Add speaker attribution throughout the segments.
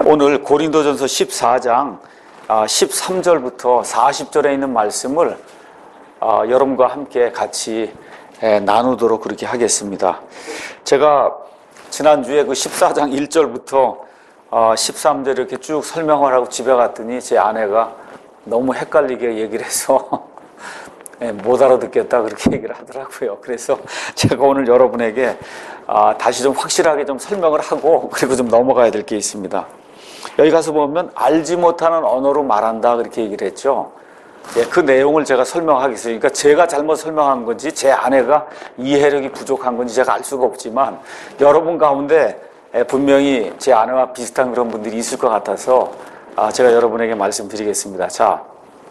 Speaker 1: 오늘 고린도전서 14장 13절부터 40절에 있는 말씀을 여러분과 함께 같이 나누도록 그렇게 하겠습니다. 제가 지난주에 그 14장 1절부터 13절 이렇게 쭉 설명을 하고 집에 갔더니 제 아내가 너무 헷갈리게 얘기를 해서 못 알아듣겠다 그렇게 얘기를 하더라고요. 그래서 제가 오늘 여러분에게 다시 좀 확실하게 좀 설명을 하고 그리고 좀 넘어가야 될 게 있습니다. 여기 가서 보면 알지 못하는 언어로 말한다 그렇게 얘기를 했죠. 그 내용을 제가 설명하겠습니다. 그러니까 제가 잘못 설명한 건지 제 아내가 이해력이 부족한 건지 제가 알 수가 없지만 여러분 가운데 분명히 제 아내와 비슷한 그런 분들이 있을 것 같아서 제가 여러분에게 말씀드리겠습니다. 자,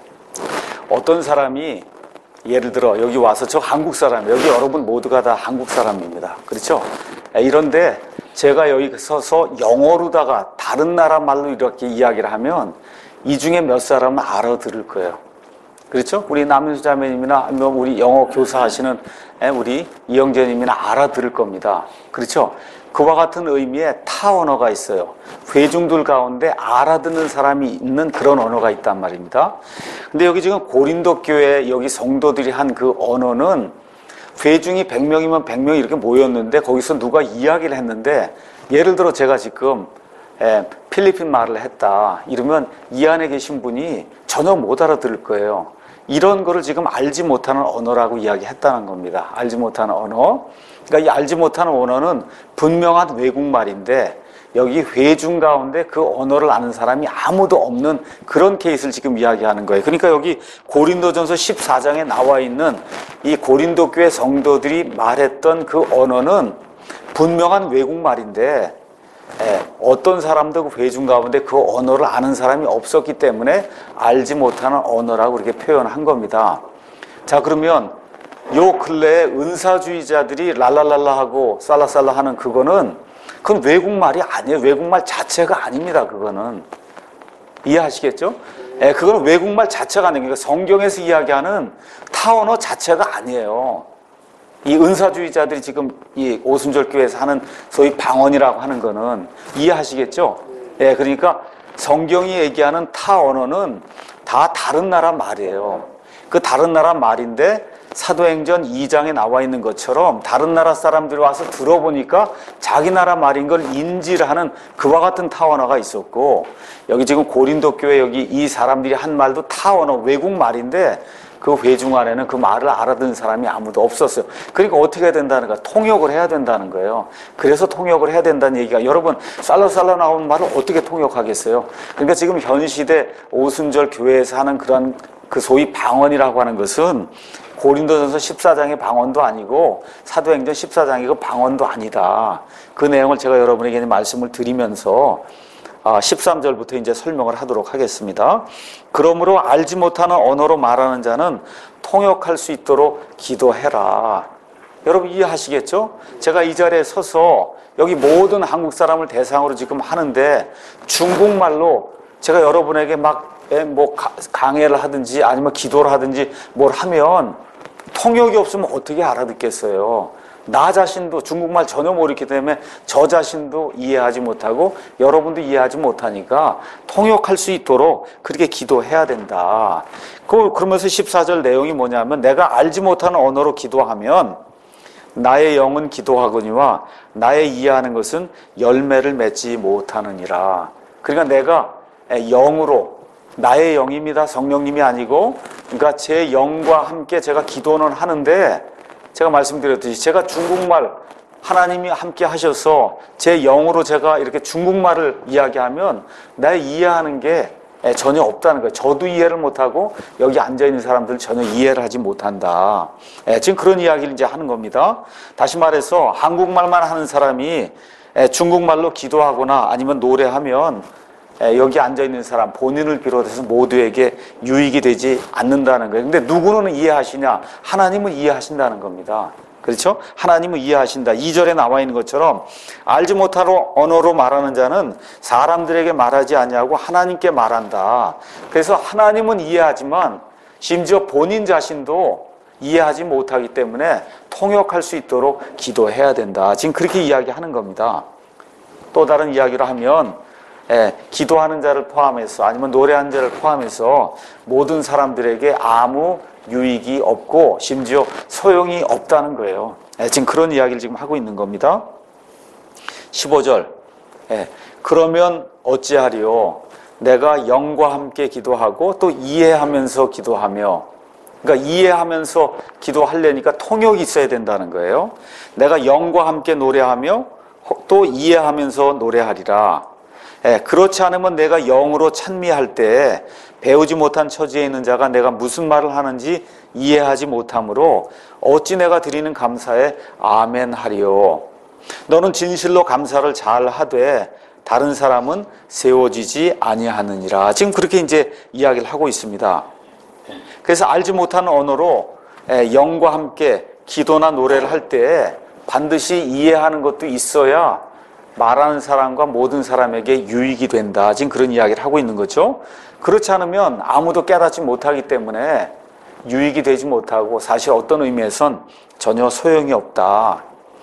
Speaker 1: 어떤 사람이 예를 들어 여기 와서 저 한국 사람, 여기 여러분 모두가 다 한국 사람입니다. 그렇죠? 이런데 제가 여기 서서 영어로다가 다른 나라 말로 이렇게 이야기를 하면 이 중에 몇 사람은 알아들을 거예요. 그렇죠? 우리 남윤수 자매님이나 아니면 우리 영어 교사하시는 우리 이영재님이나 알아들을 겁니다. 그렇죠? 그와 같은 의미의 타 언어가 있어요. 회중들 가운데 알아듣는 사람이 있는 그런 언어가 있단 말입니다. 근데 여기 지금 고린도 교회 여기 성도들이 한 그 언어는 회중이 100명이면 100명이 이렇게 모였는데 거기서 누가 이야기를 했는데 예를 들어 제가 지금 필리핀 말을 했다 이러면 이 안에 계신 분이 전혀 못 알아들을 거예요. 이런 거를 지금 알지 못하는 언어라고 이야기했다는 겁니다. 알지 못하는 언어. 그러니까 이 알지 못하는 언어는 분명한 외국말인데 여기 회중 가운데 그 언어를 아는 사람이 아무도 없는 그런 케이스를 지금 이야기하는 거예요. 그러니까 여기 고린도전서 14장에 나와 있는 이 고린도 교회 성도들이 말했던 그 언어는 분명한 외국말인데 어떤 사람도 그 회중 가운데 그 언어를 아는 사람이 없었기 때문에 알지 못하는 언어라고 그렇게 표현한 겁니다. 자, 그러면 요 근래에 은사주의자들이 랄랄랄라 하고 살라살라 하는 그건 외국말이 아니에요. 외국말 자체가 아닙니다. 그거는 이해하시겠죠? 그거는 외국말 자체가 아니에요. 그러니까 성경에서 이야기하는 타 언어 자체가 아니에요. 이 은사주의자들이 지금 이 오순절 교회에서 하는 소위 방언이라고 하는 거는 이해하시겠죠? 그러니까 성경이 얘기하는 타 언어는 다 다른 나라 말이에요. 그 다른 나라 말인데 사도행전 2장에 나와 있는 것처럼 다른 나라 사람들이 와서 들어보니까 자기 나라 말인 걸 인지를 하는 그와 같은 타 언어가 있었고 여기 지금 고린도 교회 여기 이 사람들이 한 말도 타 언어 외국말인데 그 회중 안에는 그 말을 알아듣는 사람이 아무도 없었어요. 그러니까 어떻게 해야 된다는 거야? 통역을 해야 된다는 거예요. 그래서 통역을 해야 된다는 얘기가 여러분 살라살라 나오는 말을 어떻게 통역하겠어요? 그러니까 지금 현 시대 오순절 교회에서 하는 그런 그 소위 방언이라고 하는 것은 고린도전서 14장의 방언도 아니고 사도행전 14장의 그 방언도 아니다. 그 내용을 제가 여러분에게 말씀을 드리면서 13절부터 이제 설명을 하도록 하겠습니다. 그러므로 알지 못하는 언어로 말하는 자는 통역할 수 있도록 기도해라. 여러분 이해하시겠죠? 제가 이 자리에 서서 여기 모든 한국 사람을 대상으로 지금 하는데 중국말로 제가 여러분에게 막 뭐 강해를 하든지 아니면 기도를 하든지 뭘 하면 통역이 없으면 어떻게 알아듣겠어요? 나 자신도 중국말 전혀 모르기 때문에 저 자신도 이해하지 못하고 여러분도 이해하지 못하니까 통역할 수 있도록 그렇게 기도해야 된다. 그러면서 14절 내용이 뭐냐면 내가 알지 못하는 언어로 기도하면 나의 영은 기도하거니와 나의 이해하는 것은 열매를 맺지 못하느니라. 그러니까 내가 영으로 나의 영입니다. 성령님이 아니고 그러니까 제 영과 함께 제가 기도는 하는데 제가 말씀드렸듯이 제가 중국말 하나님이 함께 하셔서 제 영으로 제가 이렇게 중국말을 이야기하면 나 이해하는 게 전혀 없다는 거예요. 저도 이해를 못하고 여기 앉아있는 사람들 전혀 이해를 하지 못한다. 지금 그런 이야기를 이제 하는 겁니다. 다시 말해서 한국말만 하는 사람이 중국말로 기도하거나 아니면 노래하면 여기 앉아있는 사람 본인을 비롯해서 모두에게 유익이 되지 않는다는 거예요. 근데 누구는 이해하시냐? 하나님은 이해하신다는 겁니다. 그렇죠? 하나님은 이해하신다. 2절에 나와 있는 것처럼 알지 못하는 언어로 말하는 자는 사람들에게 말하지 아니하고 하나님께 말한다. 그래서 하나님은 이해하지만 심지어 본인 자신도 이해하지 못하기 때문에 통역할 수 있도록 기도해야 된다. 지금 그렇게 이야기하는 겁니다. 또 다른 이야기를 하면 기도하는 자를 포함해서 아니면 노래하는 자를 포함해서 모든 사람들에게 아무 유익이 없고 심지어 소용이 없다는 거예요. 지금 그런 이야기를 지금 하고 있는 겁니다. 15절. 그러면 어찌하리요? 내가 영과 함께 기도하고 또 이해하면서 기도하며, 그러니까 이해하면서 기도하려니까 통역이 있어야 된다는 거예요. 내가 영과 함께 노래하며 또 이해하면서 노래하리라. 그렇지 않으면 내가 영으로 찬미할 때 배우지 못한 처지에 있는 자가 내가 무슨 말을 하는지 이해하지 못하므로 어찌 내가 드리는 감사에 아멘 하리요. 너는 진실로 감사를 잘 하되 다른 사람은 세워지지 아니하느니라. 지금 그렇게 이제 이야기를 하고 있습니다. 그래서 알지 못하는 언어로 영과 함께 기도나 노래를 할 때 반드시 이해하는 것도 있어야 말하는 사람과 모든 사람에게 유익이 된다. 지금 그런 이야기를 하고 있는 거죠. 그렇지 않으면 아무도 깨닫지 못하기 때문에 유익이 되지 못하고 사실 어떤 의미에선 전혀 소용이 없다.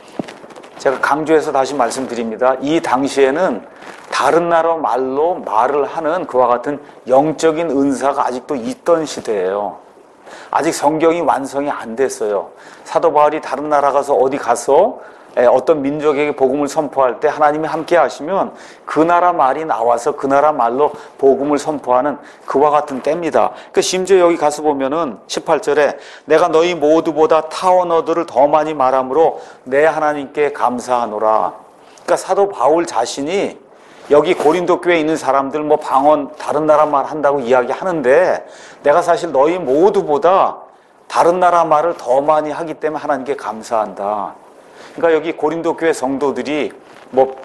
Speaker 1: 제가 강조해서 다시 말씀드립니다. 이 당시에는 다른 나라 말로 말을 하는 그와 같은 영적인 은사가 아직도 있던 시대예요. 아직 성경이 완성이 안 됐어요. 사도 바울이 다른 나라 가서 어디 가서 어떤 민족에게 복음을 선포할 때 하나님이 함께 하시면 그 나라 말이 나와서 그 나라 말로 복음을 선포하는 그와 같은 때입니다. 그 심지어 여기 가서 보면은 18절에 내가 너희 모두보다 타 언어들을 더 많이 말함으로 내 하나님께 감사하노라. 그러니까 사도 바울 자신이 여기 고린도 교회에 있는 사람들 뭐 방언 다른 나라 말 한다고 이야기하는데 내가 사실 너희 모두보다 다른 나라 말을 더 많이 하기 때문에 하나님께 감사한다. 그러니까 여기 고린도 교회 성도들이 뭐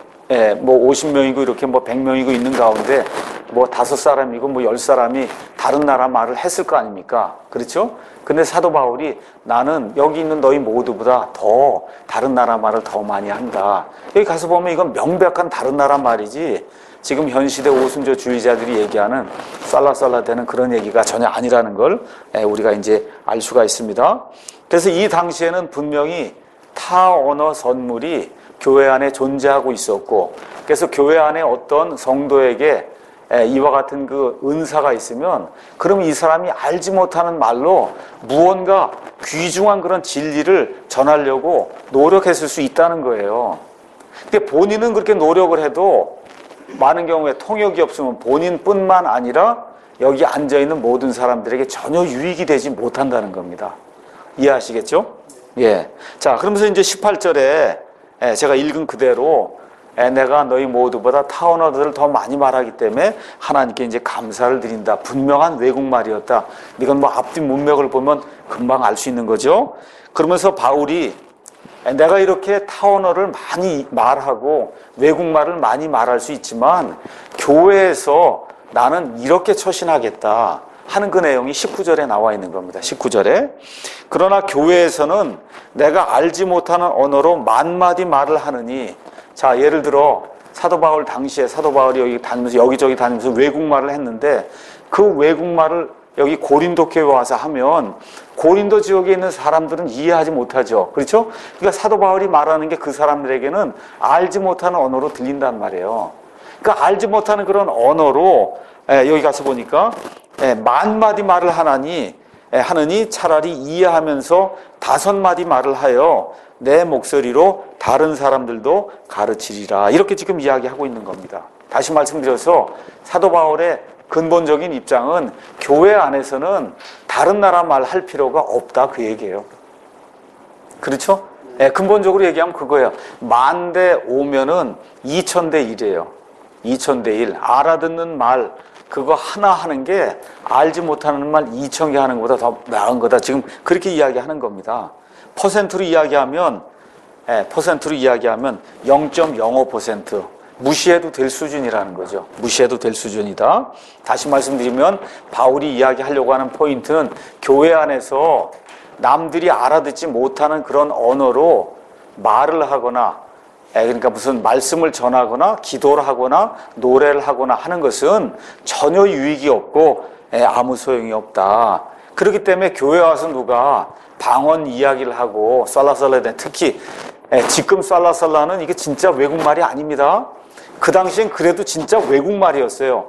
Speaker 1: 50명이고 이렇게 뭐 100명이고 있는 가운데 뭐 5사람이고 뭐 10사람이 다른 나라 말을 했을 거 아닙니까? 그렇죠? 근데 사도 바울이 나는 여기 있는 너희 모두보다 더 다른 나라 말을 더 많이 한다. 여기 가서 보면 이건 명백한 다른 나라 말이지 지금 현 시대 오순절주의자들이 얘기하는 쌀라쌀라 되는 그런 얘기가 전혀 아니라는 걸 우리가 이제 알 수가 있습니다. 그래서 이 당시에는 분명히 타 언어 선물이 교회 안에 존재하고 있었고, 그래서 교회 안에 어떤 성도에게 이와 같은 그 은사가 있으면 그러면 이 사람이 알지 못하는 말로 무언가 귀중한 그런 진리를 전하려고 노력했을 수 있다는 거예요. 근데 본인은 그렇게 노력을 해도 많은 경우에 통역이 없으면 본인뿐만 아니라 여기 앉아있는 모든 사람들에게 전혀 유익이 되지 못한다는 겁니다. 이해하시겠죠? 예. 자, 그러면서 이제 18절에 제가 읽은 그대로 내가 너희 모두보다 타 언어들을 더 많이 말하기 때문에 하나님께 이제 감사를 드린다. 분명한 외국말이었다. 이건 뭐 앞뒤 문맥을 보면 금방 알 수 있는 거죠. 그러면서 바울이 내가 이렇게 타 언어를 많이 말하고 외국말을 많이 말할 수 있지만 교회에서 나는 이렇게 처신하겠다 하는 그 내용이 19절에 나와 있는 겁니다. 19절에. 그러나 교회에서는 내가 알지 못하는 언어로 만마디 말을 하느니, 자, 예를 들어 사도 바울 당시에 사도 바울이 여기 다니면서 여기저기 다니면서 외국말을 했는데 그 외국말을 여기 고린도 교회에 와서 하면 고린도 지역에 있는 사람들은 이해하지 못하죠. 그렇죠? 그러니까 사도 바울이 말하는 게 그 사람들에게는 알지 못하는 언어로 들린단 말이에요. 그러니까 알지 못하는 그런 언어로 여기 가서 보니까 만마디 말을 하느니 차라리 이해하면서 5마디 말을 하여 내 목소리로 다른 사람들도 가르치리라. 이렇게 지금 이야기하고 있는 겁니다. 다시 말씀드려서 사도 바울의 근본적인 입장은 교회 안에서는 다른 나라 말 할 필요가 없다 그 얘기예요. 그렇죠? 근본적으로 얘기하면 그거예요. 10,000대 오면은 2,000대 1이에요. 2,000대 1. 알아듣는 말 그거 하나 하는 게 알지 못하는 말 2,000개 하는 것보다 더 나은 거다. 지금 그렇게 이야기하는 겁니다. 퍼센트로 이야기하면 0.05% 무시해도 될 수준이라는 거죠. 무시해도 될 수준이다. 다시 말씀드리면 바울이 이야기하려고 하는 포인트는 교회 안에서 남들이 알아듣지 못하는 그런 언어로 말을 하거나 그러니까 무슨 말씀을 전하거나 기도를 하거나 노래를 하거나 하는 것은 전혀 유익이 없고 아무 소용이 없다. 그렇기 때문에 교회 와서 누가 방언 이야기를 하고 쌀라쌀라에 특히 지금 쌀라쌀라는 이게 진짜 외국말이 아닙니다. 그 당시엔 그래도 진짜 외국말이었어요.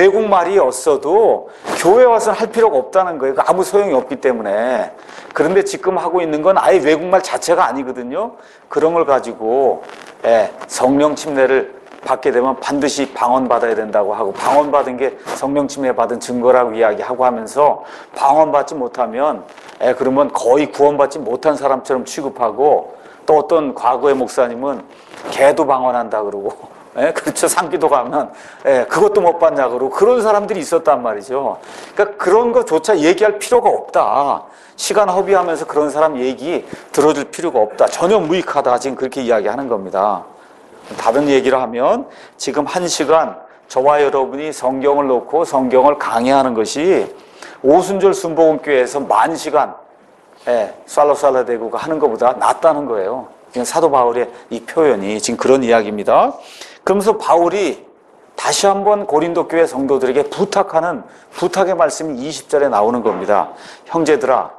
Speaker 1: 외국말이었어도 교회 와서는 할 필요가 없다는 거예요. 아무 소용이 없기 때문에. 그런데 지금 하고 있는 건 아예 외국말 자체가 아니거든요. 그런 걸 가지고 성령 침례를 받게 되면 반드시 방언받아야 된다고 하고, 방언받은 게 성령 침례 받은 증거라고 이야기하고 하면서, 방언받지 못하면 그러면 거의 구원받지 못한 사람처럼 취급하고, 또 어떤 과거의 목사님은 개도 방언한다 그러고, 그렇죠. 상기도 가면 그것도 못 받냐 그러고, 그런 사람들이 있었단 말이죠. 그러니까 그런 것조차 얘기할 필요가 없다. 시간 허비하면서 그런 사람 얘기 들어줄 필요가 없다. 전혀 무익하다. 지금 그렇게 이야기하는 겁니다. 다른 얘기를 하면, 지금 1시간 저와 여러분이 성경을 놓고 성경을 강의하는 것이 오순절 순복음교회에서 10,000시간 쌀라쌀라 대고 하는 것보다 낫다는 거예요. 그냥 사도 바울의 이 표현이 지금 그런 이야기입니다. 그러면서 바울이 다시 한번 고린도 교회 성도들에게 부탁하는 부탁의 말씀이 20절에 나오는 겁니다. 형제들아,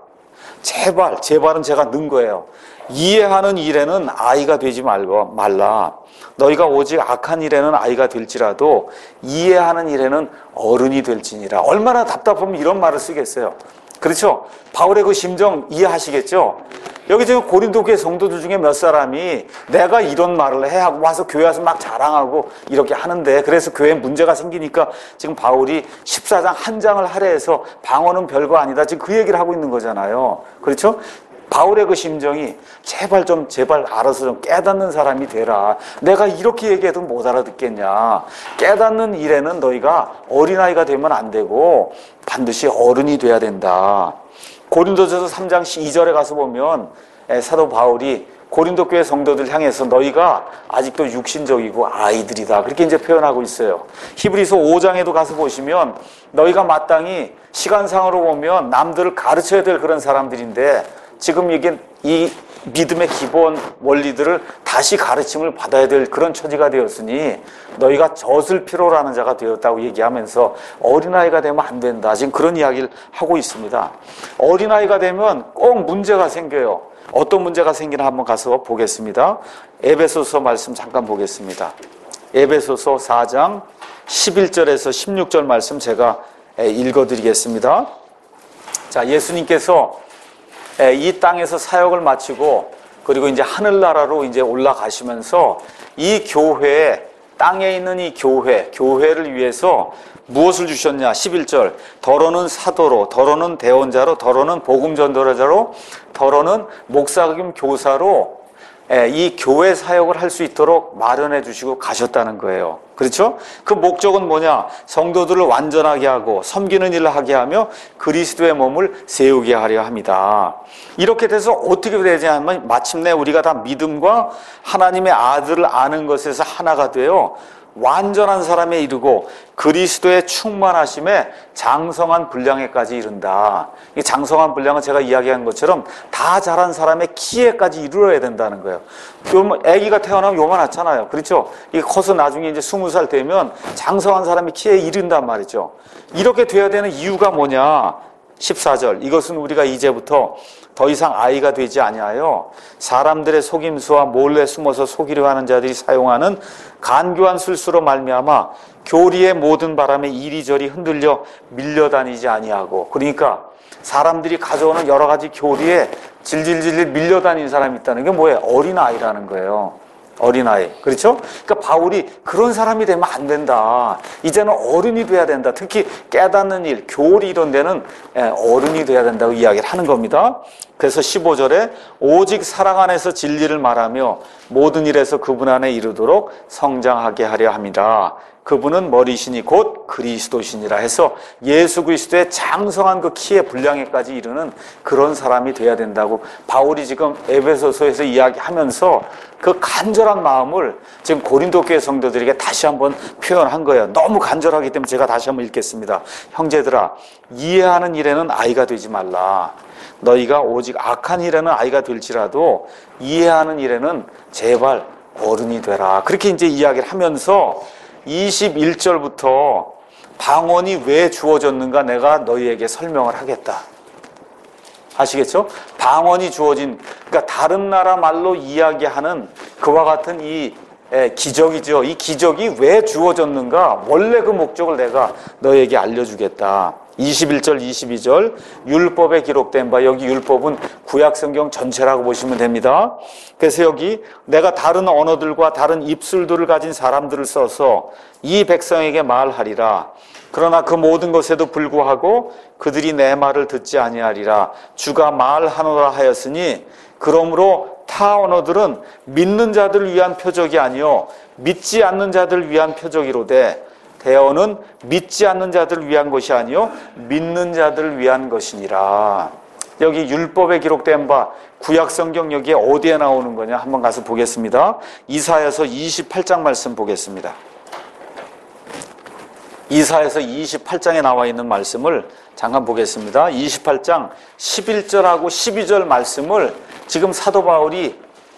Speaker 1: 제발은 제가 넣은 거예요. 이해하는 일에는 아이가 되지 말라. 너희가 오직 악한 일에는 아이가 될지라도 이해하는 일에는 어른이 될지니라. 얼마나 답답하면 이런 말을 쓰겠어요. 그렇죠? 바울의 그 심정 이해하시겠죠? 여기 지금 고린도 교회 성도들 중에 몇 사람이 내가 이런 말을 해 하고 와서 교회 와서 막 자랑하고 이렇게 하는데, 그래서 교회에 문제가 생기니까 지금 바울이 14장 한 장을 할애해서 방언은 별거 아니다, 지금 그 얘기를 하고 있는 거잖아요. 그렇죠? 바울의 그 심정이 제발 알아서 좀 깨닫는 사람이 되라. 내가 이렇게 얘기해도 못 알아듣겠냐. 깨닫는 일에는 너희가 어린아이가 되면 안 되고 반드시 어른이 돼야 된다. 고린도전서 3장 2절에 가서 보면 사도 바울이 고린도 교회 성도들 향해서 너희가 아직도 육신적이고 아이들이다, 그렇게 이제 표현하고 있어요. 히브리서 5장에도 가서 보시면 너희가 마땅히 시간상으로 보면 남들을 가르쳐야 될 그런 사람들인데, 지금 이게 이 믿음의 기본 원리들을 다시 가르침을 받아야 될 그런 처지가 되었으니 너희가 젖을 필요로 하는 자가 되었다고 얘기하면서 어린아이가 되면 안 된다, 지금 그런 이야기를 하고 있습니다. 어린아이가 되면 꼭 문제가 생겨요. 어떤 문제가 생기나 한번 가서 보겠습니다. 에베소서 말씀 잠깐 보겠습니다. 에베소서 4장 11절에서 16절 말씀 제가 읽어드리겠습니다. 자, 예수님께서 이 땅에서 사역을 마치고 그리고 이제 하늘나라로 이제 올라가시면서 이 교회에, 땅에 있는 이 교회를 위해서 무엇을 주셨냐? 11절. 더러는 사도로, 더러는 대언자로, 더러는 복음 전도자로, 더러는 목사 겸 교사로 이 교회 사역을 할 수 있도록 마련해 주시고 가셨다는 거예요. 그렇죠? 그 목적은 뭐냐? 성도들을 완전하게 하고 섬기는 일을 하게 하며 그리스도의 몸을 세우게 하려 합니다. 이렇게 돼서 어떻게 되냐면 마침내 우리가 다 믿음과 하나님의 아들을 아는 것에서 하나가 되어 완전한 사람에 이르고 그리스도의 충만하심에 장성한 분량에까지 이른다. 이 장성한 분량은 제가 이야기한 것처럼 다 자란 사람의 키에까지 이르러야 된다는 거예요. 아기가 태어나면 요만하잖아요. 그렇죠? 이게 커서 나중에 이제 20살 되면 장성한 사람의 키에 이른단 말이죠. 이렇게 돼야 되는 이유가 뭐냐? 14절. 이것은 우리가 이제부터 더 이상 아이가 되지 아니하여 사람들의 속임수와 몰래 숨어서 속이려 하는 자들이 사용하는 간교한 술수로 말미암아 교리의 모든 바람에 이리저리 흔들려 밀려다니지 아니하고, 그러니까 사람들이 가져오는 여러 가지 교리에 질질질 밀려다니는 사람이 있다는 게 뭐예요? 어린아이라는 거예요. 어린아이. 그렇죠? 그러니까 바울이 그런 사람이 되면 안 된다. 이제는 어른이 돼야 된다. 특히 깨닫는 일, 교리 이런 데는 어른이 돼야 된다고 이야기를 하는 겁니다. 그래서 15절에 오직 사랑 안에서 진리를 말하며 모든 일에서 그분 안에 이르도록 성장하게 하려 함이라. 그분은 머리시니 곧 그리스도시니라 해서 예수 그리스도의 장성한 그 키의 분량에까지 이르는 그런 사람이 돼야 된다고 바울이 지금 에베소서에서 이야기하면서 그 간절한 마음을 지금 고린도 교회 성도들에게 다시 한번 표현한 거예요. 너무 간절하기 때문에 제가 다시 한번 읽겠습니다. 형제들아, 이해하는 일에는 아이가 되지 말라. 너희가 오직 악한 일에는 아이가 될지라도 이해하는 일에는 제발 어른이 되라. 그렇게 이제 이야기를 하면서 21절부터 방언이 왜 주어졌는가 내가 너희에게 설명을 하겠다. 아시겠죠? 방언이 주어진, 그러니까 다른 나라 말로 이야기하는 그와 같은 이 기적이죠. 이 기적이 왜 주어졌는가? 원래 그 목적을 내가 너에게 알려주겠다. 21절, 22절 율법에 기록된 바, 여기 율법은 구약성경 전체라고 보시면 됩니다. 그래서 여기 내가 다른 언어들과 다른 입술들을 가진 사람들을 써서 이 백성에게 말하리라. 그러나 그 모든 것에도 불구하고 그들이 내 말을 듣지 아니하리라. 주가 말하노라 하였으니 그러므로 타 언어들은 믿는 자들을 위한 표적이 아니요 믿지 않는 자들을 위한 표적이로되 대언은 믿지 않는 자들을 위한 것이 아니요 믿는 자들을 위한 것이니라. 여기 율법에 기록된 바 구약성경 여기에 어디에 나오는 거냐 한번 가서 보겠습니다. 이사야서 28장 말씀 보겠습니다. 이사야서 28장에 나와 있는 말씀을 잠깐 보겠습니다. 28장 11절하고 12절 말씀을 지금 사도 바울이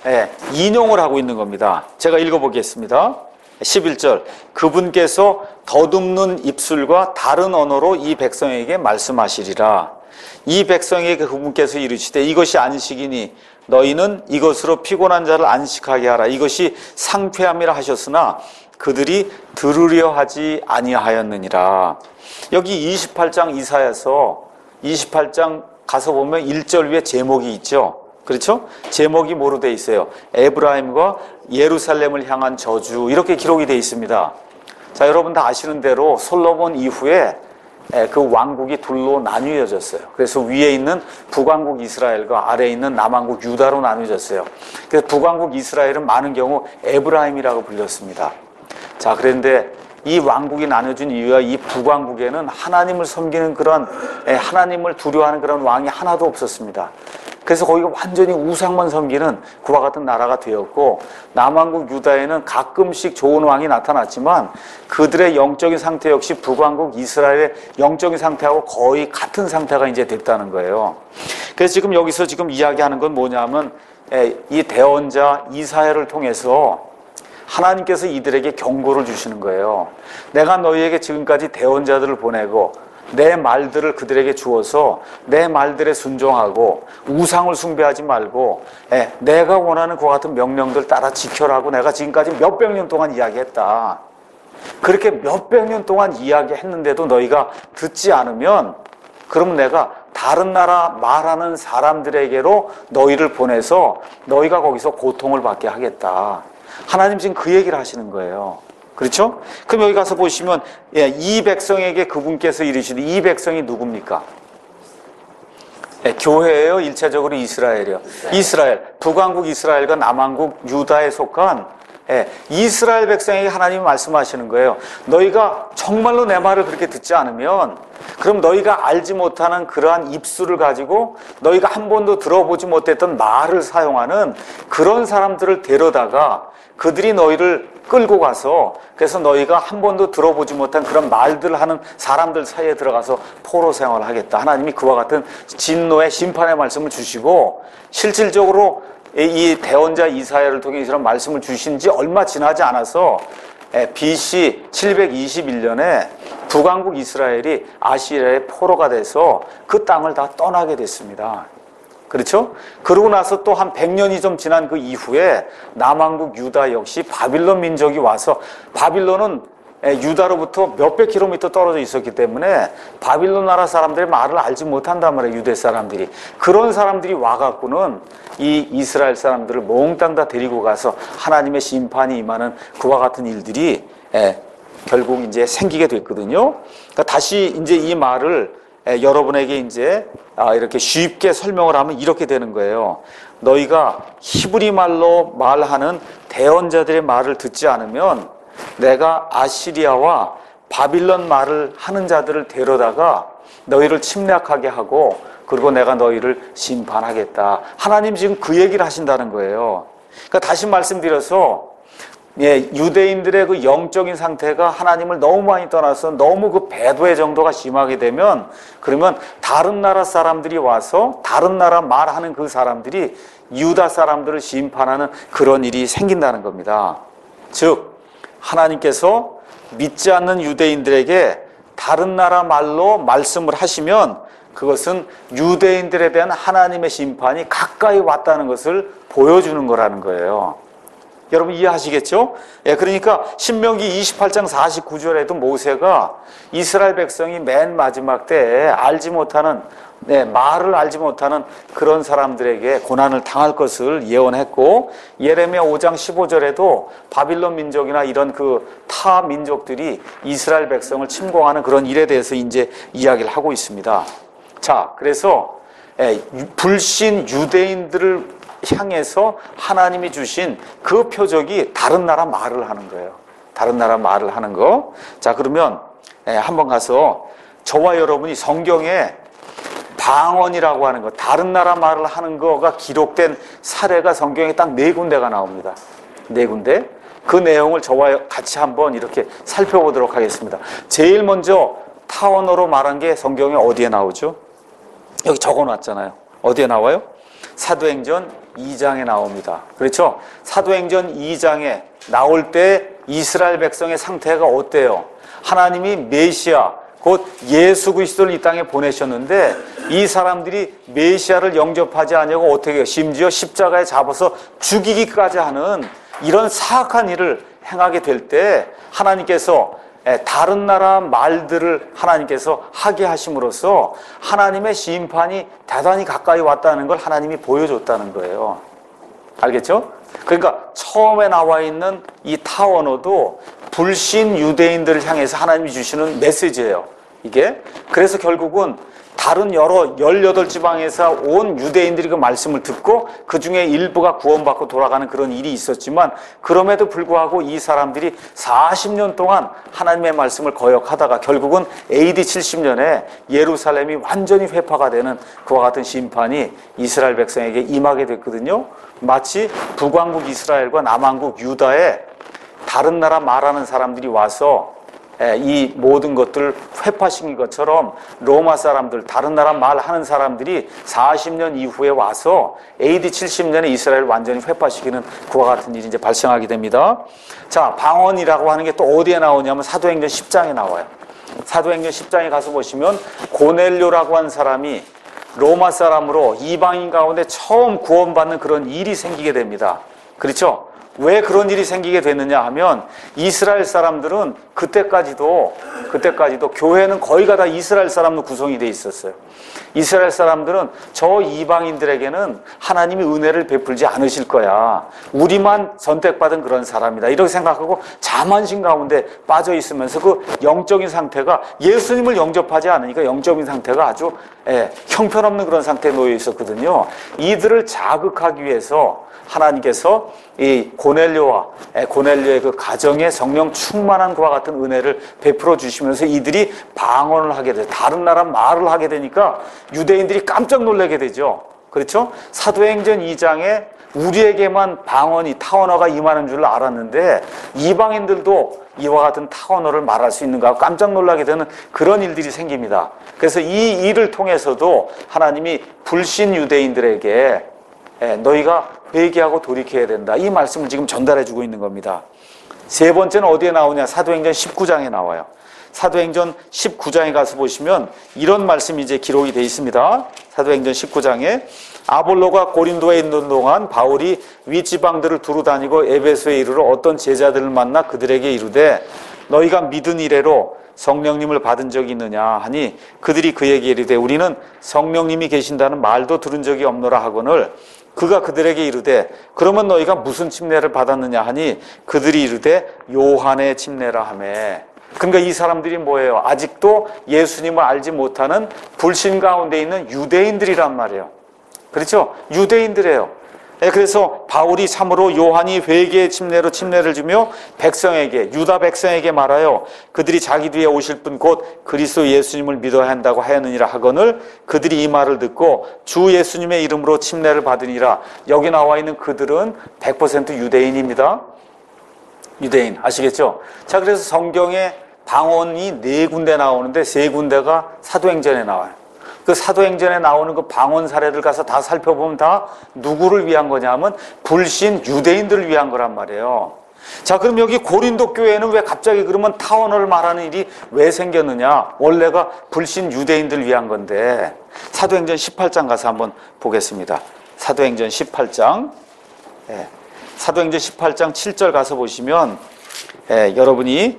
Speaker 1: 인용을 하고 있는 겁니다. 제가 읽어보겠습니다. 11절 그분께서 더듬는 입술과 다른 언어로 이 백성에게 말씀하시리라. 이 백성에게 그분께서 이르시되 이것이 안식이니 너희는 이것으로 피곤한 자를 안식하게 하라. 이것이 상쾌함이라 하셨으나 그들이 들으려 하지 아니하였느니라. 여기 28장 이사야서 28장 가서 보면 1절 위에 제목이 있죠. 그렇죠? 제목이 뭐로 돼 있어요? 에브라임과 예루살렘을 향한 저주, 이렇게 기록이 돼 있습니다. 자, 여러분 다 아시는 대로 솔로몬 이후에 그 왕국이 둘로 나뉘어졌어요. 그래서 위에 있는 북왕국 이스라엘과 아래에 있는 남왕국 유다로 나뉘어졌어요. 그래서 북왕국 이스라엘은 많은 경우 에브라임이라고 불렸습니다. 자, 그런데 이 왕국이 나눠진 이유가 이 북왕국에는 하나님을 섬기는 그런, 하나님을 두려워하는 그런 왕이 하나도 없었습니다. 그래서 거기가 완전히 우상만 섬기는 그와 같은 나라가 되었고, 남왕국 유다에는 가끔씩 좋은 왕이 나타났지만 그들의 영적인 상태 역시 북왕국 이스라엘의 영적인 상태하고 거의 같은 상태가 이제 됐다는 거예요. 그래서 지금 여기서 지금 이야기하는 건 뭐냐면 이 대언자 이사야를 통해서 하나님께서 이들에게 경고를 주시는 거예요. 내가 너희에게 지금까지 대언자들을 보내고 내 말들을 그들에게 주어서 내 말들에 순종하고 우상을 숭배하지 말고 내가 원하는 그와 같은 명령들 따라 지켜라고 내가 지금까지 몇백 년 동안 이야기했다. 그렇게 몇백 년 동안 이야기했는데도 너희가 듣지 않으면 그러면 내가 다른 나라 말하는 사람들에게로 너희를 보내서 너희가 거기서 고통을 받게 하겠다. 하나님 지금 그 얘기를 하시는 거예요. 그렇죠? 그럼 여기 가서 보시면 이 백성에게 그분께서 이르시되 이 백성이 누굽니까? 교회예요? 일차적으로 이스라엘이요? 이스라엘. 북왕국 이스라엘과 남왕국 유다에 속한 이스라엘 백성에게 하나님이 말씀하시는 거예요. 너희가 정말로 내 말을 그렇게 듣지 않으면 그럼 너희가 알지 못하는 그러한 입술을 가지고 너희가 한 번도 들어보지 못했던 말을 사용하는 그런 사람들을 데려다가 그들이 너희를 끌고 가서 그래서 너희가 한 번도 들어보지 못한 그런 말들을 하는 사람들 사이에 들어가서 포로 생활을 하겠다. 하나님이 그와 같은 진노의 심판의 말씀을 주시고 실질적으로 이 대언자 이사야를 통해 이런 말씀을 주신 지 얼마 지나지 않아서 BC 721년에 북왕국 이스라엘이 아시리아의 포로가 돼서 그 땅을 다 떠나게 됐습니다. 그렇죠? 그러고 나서 또 한 100년이 좀 지난 그 이후에 남왕국 유다 역시 바빌론 민족이 와서 바빌론은 유다로부터 몇백 킬로미터 떨어져 있었기 때문에 바빌론 나라 사람들의 말을 알지 못한단 말이에요. 유대 사람들이. 그런 사람들이 와갖고는 이 이스라엘 사람들을 몽땅 다 데리고 가서 하나님의 심판이 임하는 그와 같은 일들이 결국 이제 생기게 됐거든요. 그러니까 다시 이제 이 말을 여러분에게 이제 이렇게 쉽게 설명을 하면 이렇게 되는 거예요. 너희가 히브리 말로 말하는 대언자들의 말을 듣지 않으면 내가 아시리아와 바빌론 말을 하는 자들을 데려다가 너희를 침략하게 하고 그리고 내가 너희를 심판하겠다. 하나님 지금 그 얘기를 하신다는 거예요. 그러니까 다시 말씀드려서 유대인들의 그 영적인 상태가 하나님을 너무 많이 떠나서 너무 그 배도의 정도가 심하게 되면 그러면 다른 나라 사람들이 와서 다른 나라 말하는 그 사람들이 유다 사람들을 심판하는 그런 일이 생긴다는 겁니다. 즉 하나님께서 믿지 않는 유대인들에게 다른 나라 말로 말씀을 하시면 그것은 유대인들에 대한 하나님의 심판이 가까이 왔다는 것을 보여주는 거라는 거예요. 여러분 이해하시겠죠? 예, 그러니까 신명기 28장 49절에도 모세가 이스라엘 백성이 맨 마지막 때에 알지 못하는, 말을 알지 못하는 그런 사람들에게 고난을 당할 것을 예언했고, 예레미야 5장 15절에도 바빌론 민족이나 이런 그 타 민족들이 이스라엘 백성을 침공하는 그런 일에 대해서 이제 이야기를 하고 있습니다. 자, 그래서 불신 유대인들을 향해서 하나님이 주신 그 표적이 다른 나라 말을 하는 거예요. 다른 나라 말을 하는 거. 자, 그러면 한번 가서 저와 여러분이 성경에 방언이라고 하는 거, 다른 나라 말을 하는 거가 기록된 사례가 성경에 딱 4군데가 나옵니다. 4군데. 그 내용을 저와 같이 한번 이렇게 살펴보도록 하겠습니다. 제일 먼저 타원어로 말한 게 성경에 어디에 나오죠? 여기 적어놨잖아요. 어디에 나와요? 사도행전 2장에 나옵니다. 그렇죠? 사도행전 2장에 나올 때 이스라엘 백성의 상태가 어때요? 하나님이 메시아, 곧 예수 그리스도를 이 땅에 보내셨는데 이 사람들이 메시아를 영접하지 않냐고 어떻게 해요? 심지어 십자가에 잡아서 죽이기까지 하는 이런 사악한 일을 행하게 될 때 하나님께서 다른 나라 말들을 하나님께서 하게 하심으로써 하나님의 심판이 대단히 가까이 왔다는 걸 하나님이 보여줬다는 거예요. 알겠죠? 그러니까 처음에 나와 있는 이 타원어도 불신 유대인들을 향해서 하나님이 주시는 메시지예요. 이게. 그래서 결국은 다른 여러 18지방에서 온 유대인들이 그 말씀을 듣고 그 중에 일부가 구원받고 돌아가는 그런 일이 있었지만 그럼에도 불구하고 이 사람들이 40년 동안 하나님의 말씀을 거역하다가 결국은 AD 70년에 예루살렘이 완전히 회파가 되는 그와 같은 심판이 이스라엘 백성에게 임하게 됐거든요. 마치 북왕국 이스라엘과 남왕국 유다에 다른 나라 말하는 사람들이 와서 이 모든 것들을 회파시킨 것처럼 로마 사람들, 다른 나라 말하는 사람들이 40년 이후에 와서 AD 70년에 이스라엘을 완전히 회파시키는 그와 같은 일이 이제 발생하게 됩니다. 자, 방언이라고 하는 게 또 어디에 나오냐면 사도행전 10장에 나와요. 사도행전 10장에 가서 보시면 고넬료라고 한 사람이 로마 사람으로 이방인 가운데 처음 구원받는 그런 일이 생기게 됩니다. 그렇죠? 왜 그런 일이 생기게 됐느냐 하면 이스라엘 사람들은 그때까지도 교회는 거의가 다 이스라엘 사람으로 구성이 돼 있었어요. 이스라엘 사람들은 저 이방인들에게는 하나님이 은혜를 베풀지 않으실 거야. 우리만 선택받은 그런 사람이다. 이렇게 생각하고 자만심 가운데 빠져 있으면서 그 영적인 상태가 예수님을 영접하지 않으니까 영적인 상태가 아주 형편없는 그런 상태에 놓여 있었거든요. 이들을 자극하기 위해서 하나님께서 이 고넬료의 그 가정에 성령 충만한 그와 같은 은혜를 베풀어 주시면서 이들이 방언을 하게 돼요. 다른 나라 말을 하게 되니까 유대인들이 깜짝 놀라게 되죠. 그렇죠? 사도행전 2장에 우리에게만 방언이 타언어가 임하는 줄 알았는데 이방인들도 이와 같은 타언어를 말할 수 있는가 하고 깜짝 놀라게 되는 그런 일들이 생깁니다. 그래서 이 일을 통해서도 하나님이 불신 유대인들에게 너희가 회개하고 돌이켜야 된다. 이 말씀을 지금 전달해 주고 있는 겁니다. 세 번째는 어디에 나오냐? 사도행전 19장에 나와요. 사도행전 19장에 가서 보시면 이런 말씀이 이제 기록이 되어 있습니다. 사도행전 19장에 아볼로가 고린도에 있는 동안 바울이 윗지방들을 두루 다니고 에베소에 이르러 어떤 제자들을 만나 그들에게 이르되 너희가 믿은 이래로 성령님을 받은 적이 있느냐 하니 그들이 그에게 이르되 우리는 성령님이 계신다는 말도 들은 적이 없노라 하거늘 그가 그들에게 이르되 그러면 너희가 무슨 침례를 받았느냐 하니 그들이 이르되 요한의 침례라 하매. 그러니까 이 사람들이 뭐예요? 아직도 예수님을 알지 못하는 불신 가운데 있는 유대인들이란 말이에요. 그렇죠? 유대인들이에요. 그래서 바울이 참으로 요한이 회개의 침례로 침례를 주며 백성에게 유다 백성에게 말하여 그들이 자기 뒤에 오실 분 곧 그리스도 예수님을 믿어야 한다고 하였느니라 하거늘 그들이 이 말을 듣고 주 예수님의 이름으로 침례를 받으니라. 여기 나와 있는 그들은 100% 유대인입니다. 유대인 아시겠죠? 자, 그래서 성경에 방언이 4군데 나오는데 3군데가 사도행전에 나와요. 그 사도행전에 나오는 그 방언 사례들 가서 다 살펴보면 다 누구를 위한 거냐면 불신 유대인들을 위한 거란 말이에요. 자, 그럼 여기 고린도 교회는 왜 갑자기 그러면 타언어를 말하는 일이 왜 생겼느냐? 원래가 불신 유대인들을 위한 건데 사도행전 18장 가서 한번 보겠습니다. 사도행전 18장 사도행전 18장 7절 가서 보시면 여러분이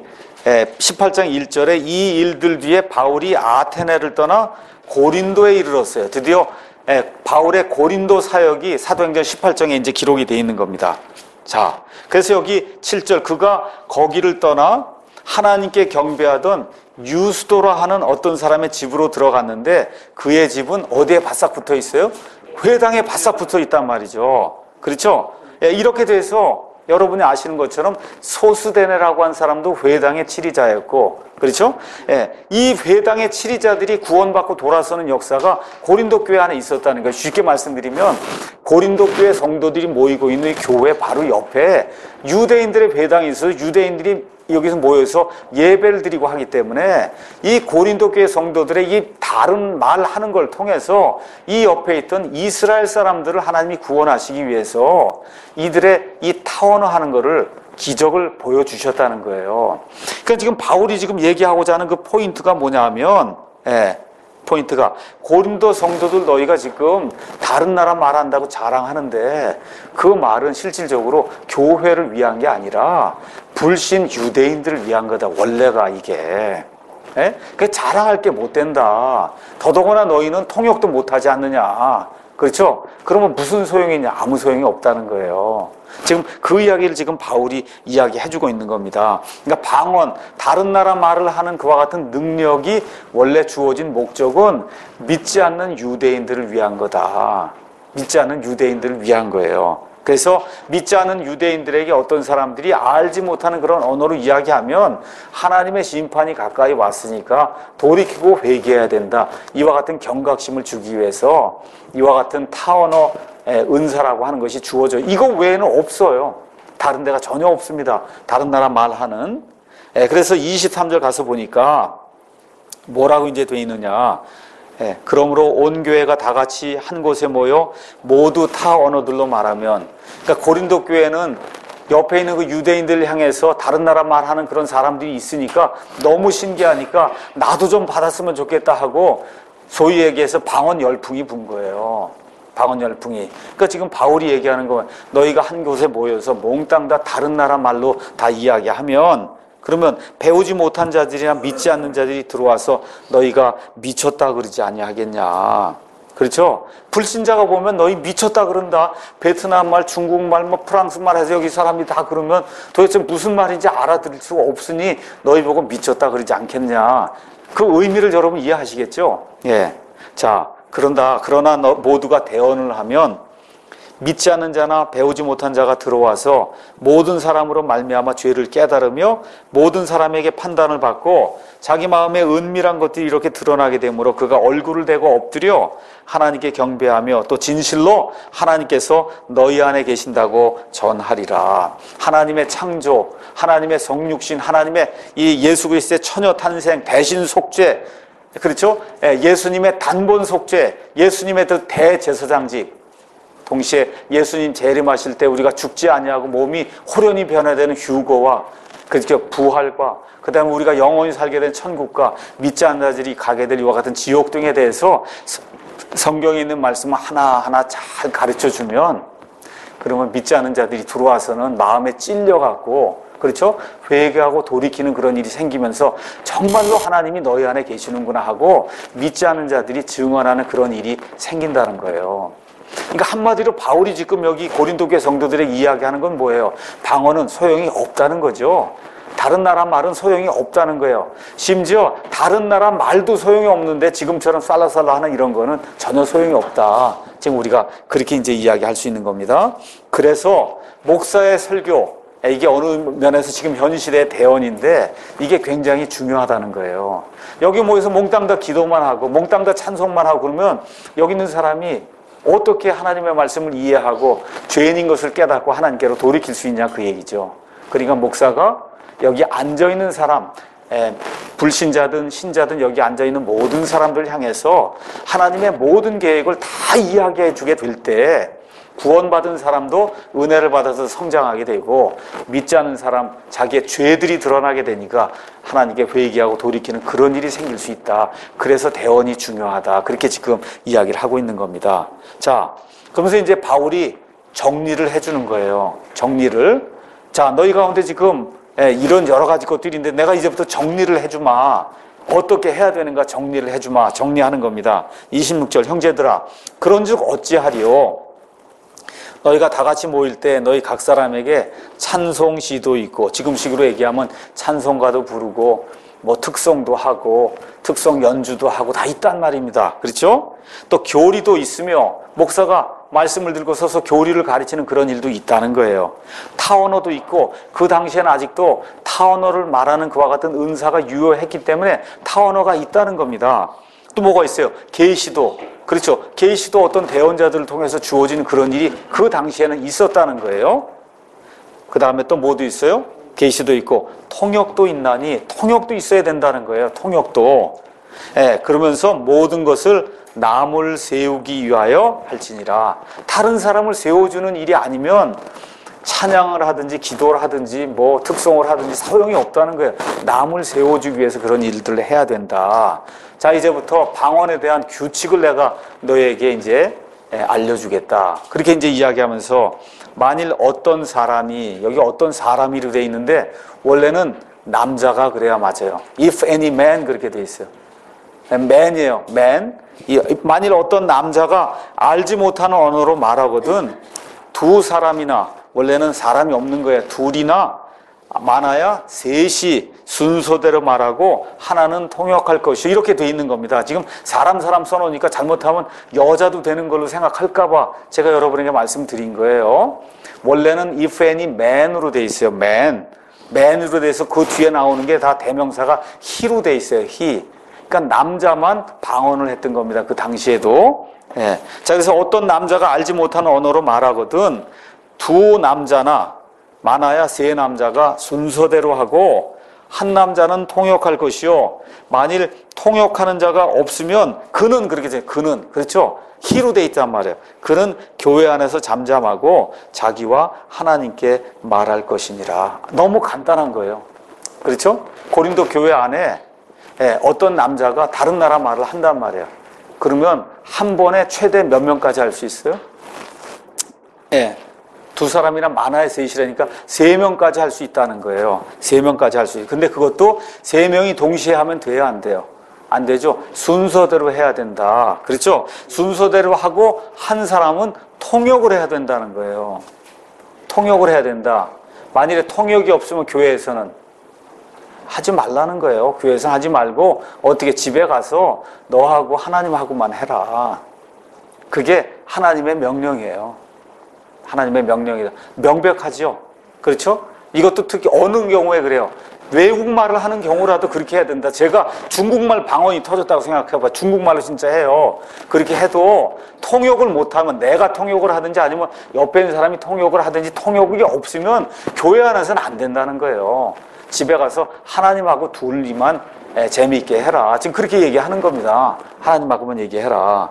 Speaker 1: 18장 1절에 이 일들 뒤에 바울이 아테네를 떠나 고린도에 이르렀어요. 드디어 바울의 고린도 사역이 사도행전 18장에 이제 기록이 되어 있는 겁니다. 자, 그래서 여기 7절 그가 거기를 떠나 하나님께 경배하던 유스도라 하는 어떤 사람의 집으로 들어갔는데 그의 집은 어디에 바싹 붙어 있어요? 회당에 바싹 붙어 있단 말이죠. 그렇죠? 이렇게 돼서 여러분이 아시는 것처럼 소스데네라고 한 사람도 회당의 치리자였고, 그렇죠? 이 회당의 치리자들이 구원받고 돌아서는 역사가 고린도 교회 안에 있었다는 거예요. 쉽게 말씀드리면 고린도 교회 성도들이 모이고 있는 이 교회 바로 옆에 유대인들의 회당이 있어서 유대인들이 여기서 모여서 예배를 드리고 하기 때문에 이 고린도 교회 성도들의 이 다른 말하는 걸 통해서 이 옆에 있던 이스라엘 사람들을 하나님이 구원하시기 위해서 이들의 이 타원화하는 거를 기적을 보여주셨다는 거예요. 그러니까 지금 바울이 지금 얘기하고자 하는 그 포인트가 뭐냐면 포인트가 고린도 성도들 너희가 지금 다른 나라 말한다고 자랑하는데 그 말은 실질적으로 교회를 위한 게 아니라 불신 유대인들을 위한 거다. 원래가 이게. 그 자랑할 게 못 된다. 더더구나 너희는 통역도 못하지 않느냐. 그렇죠? 그러면 무슨 소용이냐? 아무 소용이 없다는 거예요. 지금 그 이야기를 지금 바울이 이야기해주고 있는 겁니다. 그러니까 방언, 다른 나라 말을 하는 그와 같은 능력이 원래 주어진 목적은 믿지 않는 유대인들을 위한 거다. 믿지 않는 유대인들을 위한 거예요. 그래서 믿지 않는 유대인들에게 어떤 사람들이 알지 못하는 그런 언어로 이야기하면 하나님의 심판이 가까이 왔으니까 돌이키고 회개해야 된다. 이와 같은 경각심을 주기 위해서 이와 같은 타언어 은사라고 하는 것이 주어져. 이거 외에는 없어요. 다른 데가 전혀 없습니다. 다른 나라 말하는. 그래서 23절 가서 보니까 뭐라고 이제 돼 있느냐. 그러므로 온 교회가 다 같이 한 곳에 모여 모두 타 언어들로 말하면, 그러니까 고린도 교회는 옆에 있는 그 유대인들을 향해서 다른 나라 말하는 그런 사람들이 있으니까 너무 신기하니까 나도 좀 받았으면 좋겠다 하고 소위 얘기해서 방언 열풍이 분 거예요. 방언 열풍이. 그러니까 지금 바울이 얘기하는 건 너희가 한 곳에 모여서 몽땅 다 다른 나라 말로 다 이야기하면 그러면 배우지 못한 자들이나 믿지 않는 자들이 들어와서 너희가 미쳤다 그러지 아니하겠냐. 그렇죠? 불신자가 보면 너희 미쳤다 그런다. 베트남 말, 중국말, 뭐 프랑스 말 해서 여기 사람이 다 그러면 도대체 무슨 말인지 알아들을 수가 없으니 너희 보고 미쳤다 그러지 않겠냐. 그 의미를 여러분 이해하시겠죠? 자, 그러나 모두가 대언을 하면 믿지 않는 자나 배우지 못한 자가 들어와서 모든 사람으로 말미암아 죄를 깨달으며 모든 사람에게 판단을 받고 자기 마음의 은밀한 것들이 이렇게 드러나게 되므로 그가 얼굴을 대고 엎드려 하나님께 경배하며 또 진실로 하나님께서 너희 안에 계신다고 전하리라. 하나님의 창조, 하나님의 성육신, 하나님의 이 예수 그리스도의 처녀 탄생, 대신 속죄, 그렇죠? 예수님의 단본 속죄, 예수님의 그 대제사장직, 동시에 예수님 재림하실 때 우리가 죽지 아니하고 몸이 호련히 변화되는 휴거와 그렇게 부활과 그 다음에 우리가 영원히 살게 된 천국과 믿지 않는 자들이 가게 될 이와 같은 지옥 등에 대해서 성경에 있는 말씀을 하나하나 잘 가르쳐주면 그러면 믿지 않는 자들이 들어와서는 마음에 찔려갖고 그렇죠? 회개하고 돌이키는 그런 일이 생기면서 정말로 하나님이 너희 안에 계시는구나 하고 믿지 않는 자들이 증언하는 그런 일이 생긴다는 거예요. 그러니까 한마디로 바울이 지금 여기 고린도 교회 성도들에게 이야기하는 건 뭐예요? 방언은 소용이 없다는 거죠. 다른 나라 말은 소용이 없다는 거예요. 심지어 다른 나라 말도 소용이 없는데 지금처럼 살라살라 하는 이런 거는 전혀 소용이 없다. 지금 우리가 그렇게 이제 이야기할 수 있는 겁니다. 그래서 목사의 설교, 이게 어느 면에서 지금 현 시대의 대언인데 이게 굉장히 중요하다는 거예요. 여기 모여서 몽땅 다 기도만 하고 몽땅 다 찬송만 하고 그러면 여기 있는 사람이 어떻게 하나님의 말씀을 이해하고 죄인인 것을 깨닫고 하나님께로 돌이킬 수 있냐 그 얘기죠. 그러니까 목사가 여기 앉아있는 사람, 불신자든 신자든 여기 앉아있는 모든 사람들을 향해서 하나님의 모든 계획을 다 이야기해 주게 될 때 구원받은 사람도 은혜를 받아서 성장하게 되고 믿지 않는 사람 자기의 죄들이 드러나게 되니까 하나님께 회개하고 돌이키는 그런 일이 생길 수 있다. 그래서 대언이 중요하다. 그렇게 지금 이야기를 하고 있는 겁니다. 자, 그러면서 이제 바울이 정리를 해주는 거예요. 정리를. 자, 너희 가운데 지금 이런 여러 가지 것들이 있는데 내가 이제부터 정리를 해주마. 어떻게 해야 되는가 정리를 해주마. 정리하는 겁니다. 26절 형제들아 그런즉 어찌하리요. 너희가 다 같이 모일 때 너희 각 사람에게 찬송시도 있고 지금식으로 얘기하면 찬송가도 부르고 뭐 특송도 하고 특송 연주도 하고 다 있단 말입니다. 그렇죠? 또 교리도 있으며 목사가 말씀을 들고 서서 교리를 가르치는 그런 일도 있다는 거예요. 타언어도 있고 그 당시에는 아직도 타언어를 말하는 그와 같은 은사가 유효했기 때문에 타언어가 있다는 겁니다. 또 뭐가 있어요? 계시도. 그렇죠. 계시도 어떤 대언자들을 통해서 주어지는 그런 일이 그 당시에는 있었다는 거예요. 그 다음에 또 뭐도 있어요? 계시도 있고 통역도 있나니 통역도 있어야 된다는 거예요. 통역도. 그러면서 모든 것을 남을 세우기 위하여 할지니라. 다른 사람을 세워주는 일이 아니면 찬양을 하든지 기도를 하든지 뭐 특송을 하든지 소용이 없다는 거예요. 남을 세워주기 위해서 그런 일들을 해야 된다. 자, 이제부터 방언에 대한 규칙을 내가 너에게 이제 알려주겠다. 그렇게 이제 이야기하면서 만일 어떤 사람이, 여기 어떤 사람이로 돼 있는데 원래는 남자가 그래야 맞아요. If any man 그렇게 돼 있어요. man이에요. man. 만일 어떤 남자가 알지 못하는 언어로 말하거든 두 사람이나, 원래는 사람이 없는 거예요. 둘이나 많아야 셋이 순서대로 말하고 하나는 통역할 것이요. 이렇게 돼 있는 겁니다. 지금 사람 써놓으니까 잘못하면 여자도 되는 걸로 생각할까봐 제가 여러분에게 말씀드린 거예요. 원래는 if any man으로 돼 있어요. man으로 돼서 그 뒤에 나오는 게 다 대명사가 he로 돼 있어요. he. 그러니까 남자만 방언을 했던 겁니다. 그 당시에도. 자, 그래서 어떤 남자가 알지 못하는 언어로 말하거든 두 남자나 많아야 세 남자가 순서대로 하고 한 남자는 통역할 것이요. 만일 통역하는 자가 없으면 그는 그렇게 돼요. 그는. 그렇죠? 히로 돼 있단 말이에요. 그는 교회 안에서 잠잠하고 자기와 하나님께 말할 것이니라. 너무 간단한 거예요. 그렇죠? 고린도 교회 안에 어떤 남자가 다른 나라 말을 한단 말이에요. 그러면 한 번에 최대 몇 명까지 할 수 있어요? 두 사람이나 많아야 셋이라니까 세 명까지 할 수 있다는 거예요. 세 명까지 할 수 있어요. 근데 그것도 세 명이 동시에 하면 돼요, 안 돼요? 안 되죠? 순서대로 해야 된다. 그렇죠? 순서대로 하고 한 사람은 통역을 해야 된다는 거예요. 통역을 해야 된다. 만일에 통역이 없으면 교회에서는 하지 말라는 거예요. 교회에서는 하지 말고 어떻게 집에 가서 너하고 하나님하고만 해라. 그게 하나님의 명령이에요. 하나님의 명령이다. 명백하죠? 그렇죠? 이것도 특히 어느 경우에 그래요. 외국말을 하는 경우라도 그렇게 해야 된다. 제가 중국말 방언이 터졌다고 생각해봐. 중국말로 진짜 해요. 그렇게 해도 통역을 못하면 내가 통역을 하든지 아니면 옆에 있는 사람이 통역을 하든지 통역이 없으면 교회 안에서는 안 된다는 거예요. 집에 가서 하나님하고 둘이만 재미있게 해라. 지금 그렇게 얘기하는 겁니다. 하나님하고만 얘기해라.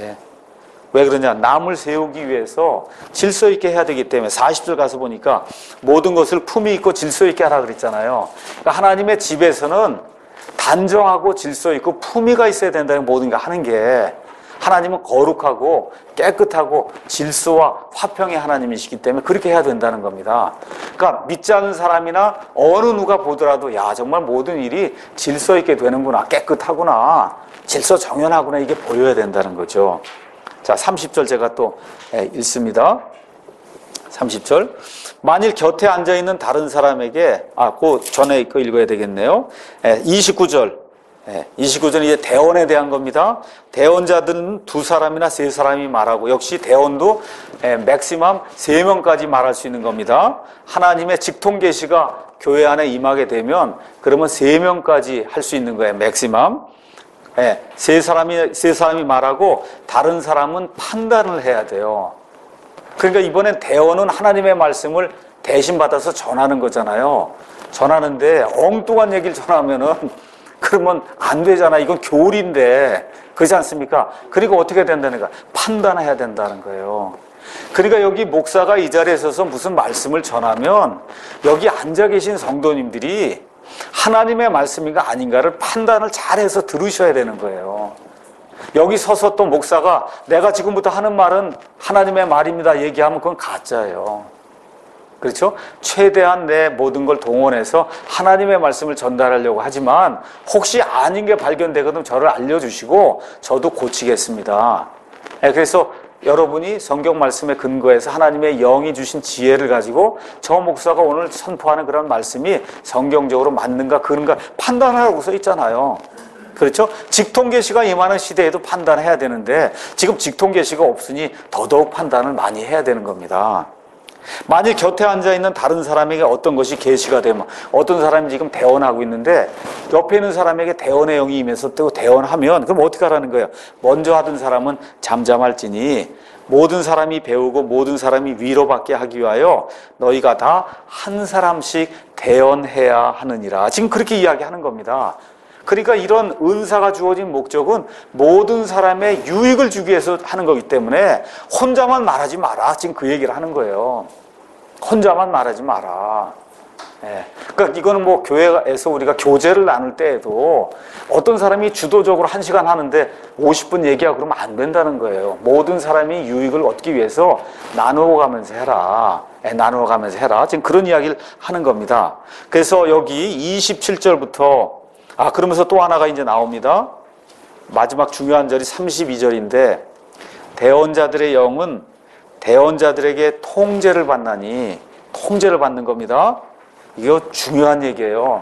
Speaker 1: 왜 그러냐? 남을 세우기 위해서 질서 있게 해야 되기 때문에 40절 가서 보니까 모든 것을 품위 있고 질서 있게 하라 그랬잖아요. 그러니까 하나님의 집에서는 단정하고 질서 있고 품위가 있어야 된다는 모든 게 하는 게, 하나님은 거룩하고 깨끗하고 질서와 화평의 하나님이시기 때문에 그렇게 해야 된다는 겁니다. 그러니까 믿지 않는 사람이나 어느 누가 보더라도 야, 정말 모든 일이 질서 있게 되는구나, 깨끗하구나, 질서 정연하구나, 이게 보여야 된다는 거죠. 자, 30절 제가 또 읽습니다. 30절. 만일 곁에 앉아있는 다른 사람에게, 그 전에 거 읽어야 되겠네요. 29절. 29절은 이제 대언에 대한 겁니다. 대언자들은 두 사람이나 세 사람이 말하고, 역시 대언도 맥시멈 3명까지 말할 수 있는 겁니다. 하나님의 직통 계시가 교회 안에 임하게 되면 그러면 3명까지 할 수 있는 거예요. 맥시멈. 세 사람이 말하고 다른 사람은 판단을 해야 돼요. 그러니까 이번엔 대언은 하나님의 말씀을 대신 받아서 전하는 거잖아요. 전하는데 엉뚱한 얘기를 전하면은 그러면 안 되잖아. 이건 교리인데. 그렇지 않습니까? 그리고 어떻게 된다는 거야? 판단해야 된다는 거예요. 그러니까 여기 목사가 이 자리에 서서 무슨 말씀을 전하면 여기 앉아 계신 성도님들이 하나님의 말씀인가 아닌가를 판단을 잘해서 들으셔야 되는 거예요. 여기 서서 또 목사가 내가 지금부터 하는 말은 하나님의 말입니다 얘기하면 그건 가짜예요. 그렇죠? 최대한 내 모든 걸 동원해서 하나님의 말씀을 전달하려고 하지만 혹시 아닌 게 발견되거든 저를 알려주시고 저도 고치겠습니다. 그래서 여러분이 성경 말씀에 근거해서 하나님의 영이 주신 지혜를 가지고 저 목사가 오늘 선포하는 그런 말씀이 성경적으로 맞는가 그런가 판단하라고 써 있잖아요. 그렇죠? 직통계시가 임하는 시대에도 판단해야 되는데 지금 직통계시가 없으니 더더욱 판단을 많이 해야 되는 겁니다. 만일 곁에 앉아있는 다른 사람에게 어떤 것이 계시가 되면 어떤 사람이 지금 대언하고 있는데 옆에 있는 사람에게 대언의 영이 임해서 또 대언하면 그럼 어떻게 하라는 거예요? 먼저 하던 사람은 잠잠할지니 모든 사람이 배우고 모든 사람이 위로받게 하기 위하여 너희가 다 한 사람씩 대언해야 하느니라. 지금 그렇게 이야기하는 겁니다. 그러니까 이런 은사가 주어진 목적은 모든 사람의 유익을 주기 위해서 하는 거기 때문에 혼자만 말하지 마라. 지금 그 얘기를 하는 거예요. 혼자만 말하지 마라. 그러니까 이거는 뭐 교회에서 우리가 교제를 나눌 때에도 어떤 사람이 주도적으로 1시간 하는데 50분 얘기하고 그러면 안 된다는 거예요. 모든 사람이 유익을 얻기 위해서 나누어 가면서 해라. 나누어 가면서 해라. 지금 그런 이야기를 하는 겁니다. 그래서 여기 27절부터 그러면서 또 하나가 이제 나옵니다. 마지막 중요한 절이 32절인데 대언자들의 영은 대언자들에게 통제를 받나니 통제를 받는 겁니다. 이거 중요한 얘기예요.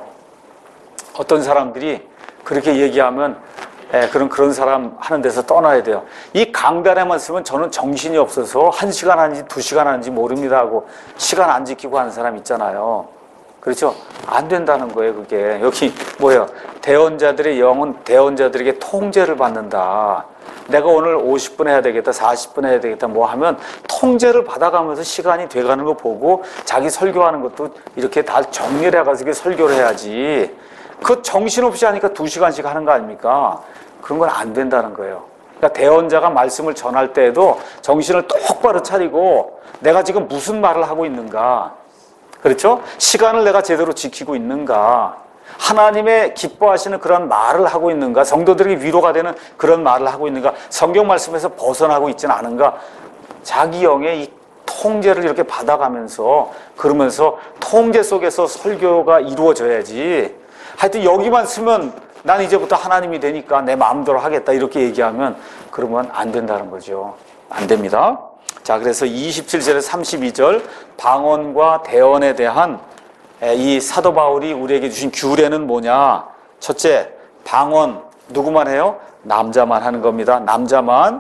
Speaker 1: 어떤 사람들이 그렇게 얘기하면 그런 사람 하는 데서 떠나야 돼요. 이 강단에만 쓰면 저는 정신이 없어서 1시간 하는지 2시간 하는지 모릅니다 하고 시간 안 지키고 하는 사람 있잖아요. 그렇죠? 안 된다는 거예요, 그게. 여기 뭐예요? 대언자들의 영은 대언자들에게 통제를 받는다. 내가 오늘 50분 해야 되겠다, 40분 해야 되겠다, 뭐 하면 통제를 받아가면서 시간이 돼가는 거 보고 자기 설교하는 것도 이렇게 다 정리를 해가지고 설교를 해야지. 그 정신없이 하니까 2시간씩 하는 거 아닙니까? 그런 건 안 된다는 거예요. 그러니까 대언자가 말씀을 전할 때에도 정신을 똑바로 차리고 내가 지금 무슨 말을 하고 있는가. 그렇죠? 시간을 내가 제대로 지키고 있는가? 하나님의 기뻐하시는 그런 말을 하고 있는가? 성도들에게 위로가 되는 그런 말을 하고 있는가? 성경 말씀에서 벗어나고 있지는 않은가? 자기 영의 이 통제를 이렇게 받아가면서 그러면서 통제 속에서 설교가 이루어져야지. 하여튼 여기만 쓰면 난 이제부터 하나님이 되니까 내 마음대로 하겠다 이렇게 얘기하면 그러면 안 된다는 거죠. 안 됩니다. 자, 그래서 27절에 32절 방언과 대언에 대한 이 사도 바울이 우리에게 주신 규례는 뭐냐? 첫째, 방언 누구만 해요? 남자만 하는 겁니다. 남자만.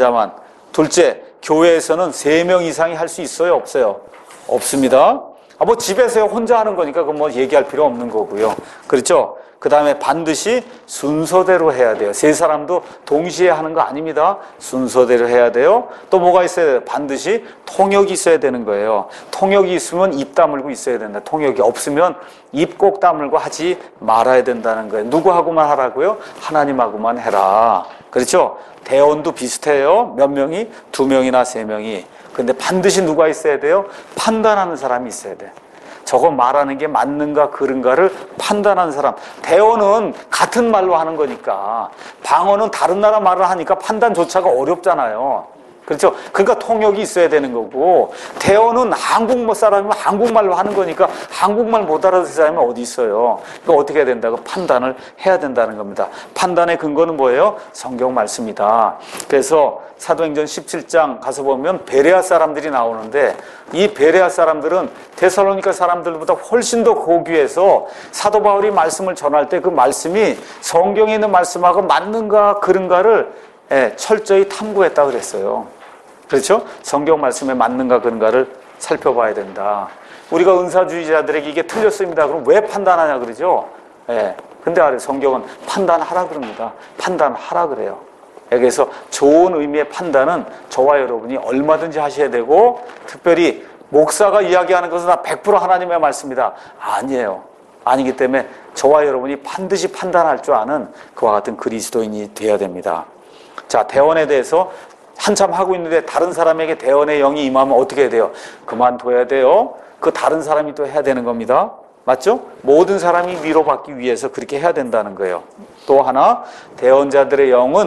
Speaker 1: 둘째, 교회에서는 3명 이상이 할 수 있어요? 없어요? 없습니다. 뭐 집에서 혼자 하는 거니까 그건 뭐 얘기할 필요 없는 거고요. 그렇죠? 그 다음에 반드시 순서대로 해야 돼요. 3사람도 동시에 하는 거 아닙니다. 순서대로 해야 돼요. 또 뭐가 있어야 돼요? 반드시 통역이 있어야 되는 거예요. 통역이 있으면 입 다물고 있어야 된다. 통역이 없으면 입 꼭 다물고 하지 말아야 된다는 거예요. 누구하고만 하라고요? 하나님하고만 해라. 그렇죠? 대언도 비슷해요. 몇 명이? 2명이나 3명이. 근데 반드시 누가 있어야 돼요? 판단하는 사람이 있어야 돼. 저거 말하는 게 맞는가 그른가를 판단하는 사람. 대언은 같은 말로 하는 거니까. 방언은 다른 나라 말을 하니까 판단조차가 어렵잖아요. 그렇죠? 그러니까 통역이 있어야 되는 거고, 대언은 한국 사람이면 한국말로 하는 거니까 한국말 못 알아듣는 사람이 어디 있어요. 그러니까 어떻게 해야 된다고? 판단을 해야 된다는 겁니다. 판단의 근거는 뭐예요? 성경 말씀이다. 그래서 사도행전 17장 가서 보면 베레아 사람들이 나오는데 이 베레아 사람들은 데살로니가 사람들보다 훨씬 더 고귀해서 사도 바울이 말씀을 전할 때 그 말씀이 성경에 있는 말씀하고 맞는가 그른가를 철저히 탐구했다 그랬어요. 그렇죠? 성경 말씀에 맞는가 그런가를 살펴봐야 된다. 우리가 은사주의자들에게 이게 틀렸습니다. 그럼 왜 판단하냐 그러죠? 근데 성경은 판단하라 그럽니다. 판단하라 그래요. 그래서 좋은 의미의 판단은 저와 여러분이 얼마든지 하셔야 되고, 특별히 목사가 이야기하는 것은 다 100% 하나님의 말씀이다. 아니에요. 아니기 때문에 저와 여러분이 반드시 판단할 줄 아는 그와 같은 그리스도인이 되어야 됩니다. 자, 대언에 대해서 한참 하고 있는데 다른 사람에게 대언의 영이 임하면 어떻게 해야 돼요? 그만둬야 돼요. 그 다른 사람이 또 해야 되는 겁니다. 맞죠? 모든 사람이 위로받기 위해서 그렇게 해야 된다는 거예요. 또 하나, 대언자들의 영은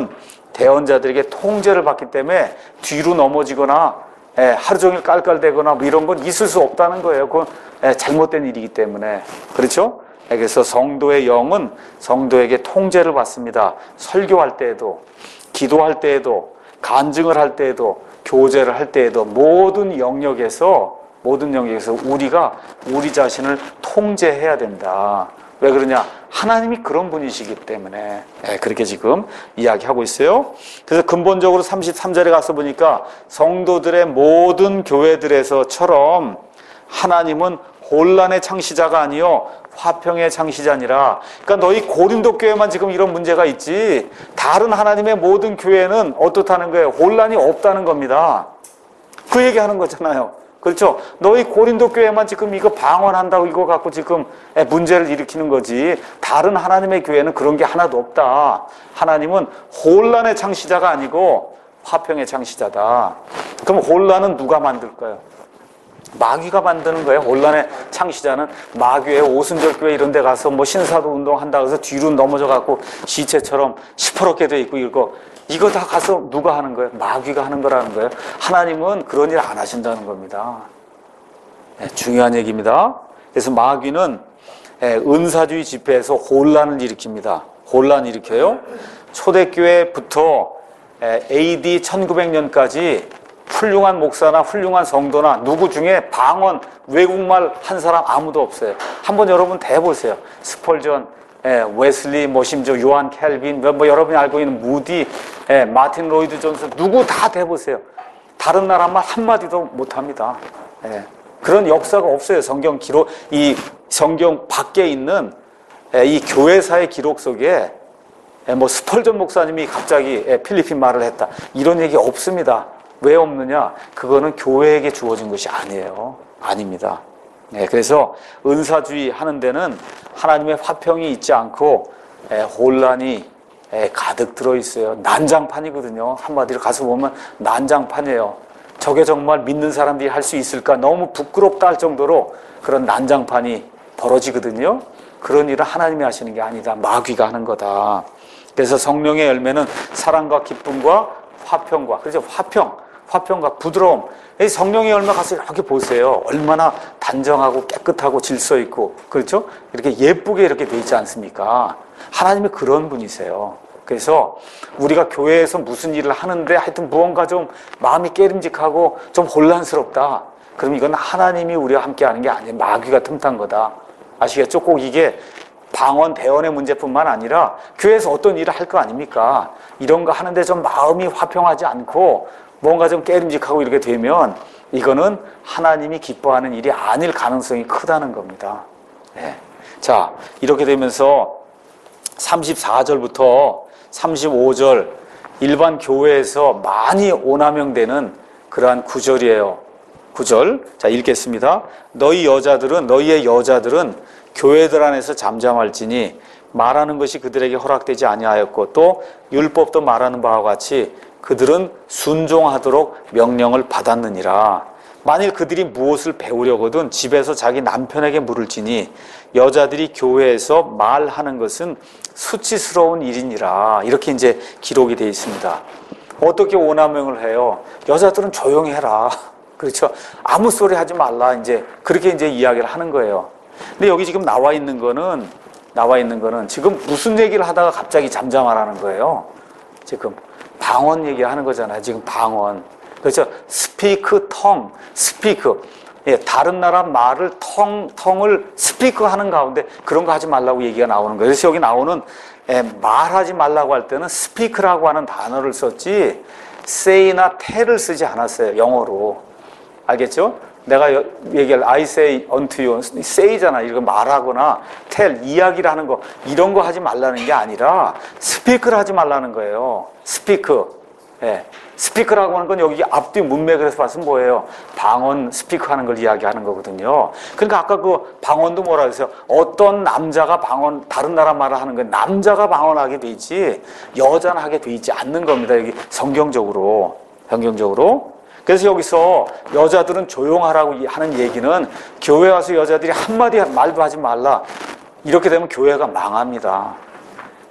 Speaker 1: 대언자들에게 통제를 받기 때문에 뒤로 넘어지거나 하루 종일 깔깔대거나 뭐 이런 건 있을 수 없다는 거예요. 그건 잘못된 일이기 때문에. 그렇죠? 그래서 성도의 영은 성도에게 통제를 받습니다. 설교할 때에도, 기도할 때에도, 간증을 할 때에도, 교제를 할 때에도 모든 영역에서 우리가 우리 자신을 통제해야 된다. 왜 그러냐? 하나님이 그런 분이시기 때문에 그렇게 지금 이야기하고 있어요. 그래서 근본적으로 33절에 가서 보니까 성도들의 모든 교회들에서처럼 하나님은 혼란의 창시자가 아니요 화평의 창시자니라. 그러니까 너희 고린도 교회만 지금 이런 문제가 있지 다른 하나님의 모든 교회는 어떻다는 거예요? 혼란이 없다는 겁니다. 그 얘기하는 거잖아요. 그렇죠? 너희 고린도 교회만 지금 이거 방언한다고 이거 갖고 지금 문제를 일으키는 거지 다른 하나님의 교회는 그런 게 하나도 없다. 하나님은 혼란의 창시자가 아니고 화평의 창시자다. 그럼 혼란은 누가 만들까요? 마귀가 만드는 거예요. 혼란의 창시자는 마귀의 오순절교회 이런 데 가서 뭐 신사도 운동한다고 해서 뒤로 넘어져 갖고 시체처럼 시퍼렇게 돼 있고 이거 다 가서 누가 하는 거예요? 마귀가 하는 거라는 거예요. 하나님은 그런 일 안 하신다는 겁니다. 중요한 얘기입니다. 그래서 마귀는 은사주의 집회에서 혼란을 일으킵니다. 혼란 일으켜요. 초대교회부터 AD 1900년까지 훌륭한 목사나 훌륭한 성도나 누구 중에 방언, 외국말 한 사람 아무도 없어요. 한번 여러분 대보세요. 스펄전, 웨슬리, 뭐 심지어 요한 캘빈, 뭐 여러분이 알고 있는 무디, 마틴 로이드 존슨 누구 다 대보세요. 다른 나라 말 한마디도 못합니다. 그런 역사가 없어요. 성경 기록, 이 성경 밖에 있는 이 교회사의 기록 속에 뭐 스펄전 목사님이 갑자기 필리핀 말을 했다. 이런 얘기 없습니다. 왜 없느냐? 그거는 교회에게 주어진 것이 아니에요. 아닙니다. 그래서 은사주의 하는 데는 하나님의 화평이 있지 않고 혼란이 가득 들어있어요. 난장판이거든요. 한마디로 가서 보면 난장판이에요. 저게 정말 믿는 사람들이 할 수 있을까? 너무 부끄럽다 할 정도로 그런 난장판이 벌어지거든요. 그런 일을 하나님이 하시는 게 아니다. 마귀가 하는 거다. 그래서 성령의 열매는 사랑과 기쁨과 화평과, 그렇죠? 화평과 부드러움. 성령의 열매 가서 이렇게 보세요. 얼마나 단정하고 깨끗하고 질서 있고, 그렇죠? 이렇게 예쁘게 이렇게 돼 있지 않습니까? 하나님이 그런 분이세요. 그래서 우리가 교회에서 무슨 일을 하는데 하여튼 무언가 좀 마음이 깨림직하고 좀 혼란스럽다. 그럼 이건 하나님이 우리와 함께 하는 게 아니에요. 마귀가 틈탄 거다. 아시겠죠? 꼭 이게 방언, 대언의 문제뿐만 아니라 교회에서 어떤 일을 할 거 아닙니까? 이런 거 하는데 좀 마음이 화평하지 않고 뭔가 좀 깨림직하고 이렇게 되면 이거는 하나님이 기뻐하는 일이 아닐 가능성이 크다는 겁니다. 자, 이렇게 되면서 34절부터 35절 일반 교회에서 많이 오남용되는 그러한 구절이에요. 9절. 자, 읽겠습니다. 너희의 여자들은 교회들 안에서 잠잠할지니 말하는 것이 그들에게 허락되지 아니하였고 또 율법도 말하는 바와 같이 그들은 순종하도록 명령을 받았느니라. 만일 그들이 무엇을 배우려거든 집에서 자기 남편에게 물을지니 여자들이 교회에서 말하는 것은 수치스러운 일이니라. 이렇게 이제 기록이 되어 있습니다. 어떻게 오남용을 해요? 여자들은 조용히 해라. 그렇죠? 아무 소리 하지 말라. 이제 그렇게 이제 이야기를 하는 거예요. 근데 여기 지금 나와 있는 거는 지금 무슨 얘기를 하다가 갑자기 잠잠하라는 거예요. 지금 방언 얘기하는 거잖아요. 지금 방언. 그렇죠? 스피크, 텅, 스피크. 다른 나라 말을 텅을 스피크 하는 가운데 그런 거 하지 말라고 얘기가 나오는 거예요. 그래서 여기 나오는 말하지 말라고 할 때는 스피크라고 하는 단어를 썼지 say나 tell을 쓰지 않았어요. 영어로. 알겠죠? 내가 얘기할 I say unto you, say잖아. 이거 말하거나 tell, 이야기를 하는 거 이런 거 하지 말라는 게 아니라 스피크를 하지 말라는 거예요. 스피크. 스피크라고 하는 건 여기 앞뒤 문맥에서 봤으면 뭐예요? 방언 스피크 하는 걸 이야기하는 거거든요. 그러니까 아까 그 방언도 뭐라 그랬어요? 어떤 남자가 방언, 다른 나라 말을 하는 건 남자가 방언하게 돼 있지 여자는 하게 돼 있지 않는 겁니다. 여기 성경적으로. 그래서 여기서 여자들은 조용하라고 하는 얘기는 교회 와서 여자들이 한마디 말도 하지 말라. 이렇게 되면 교회가 망합니다.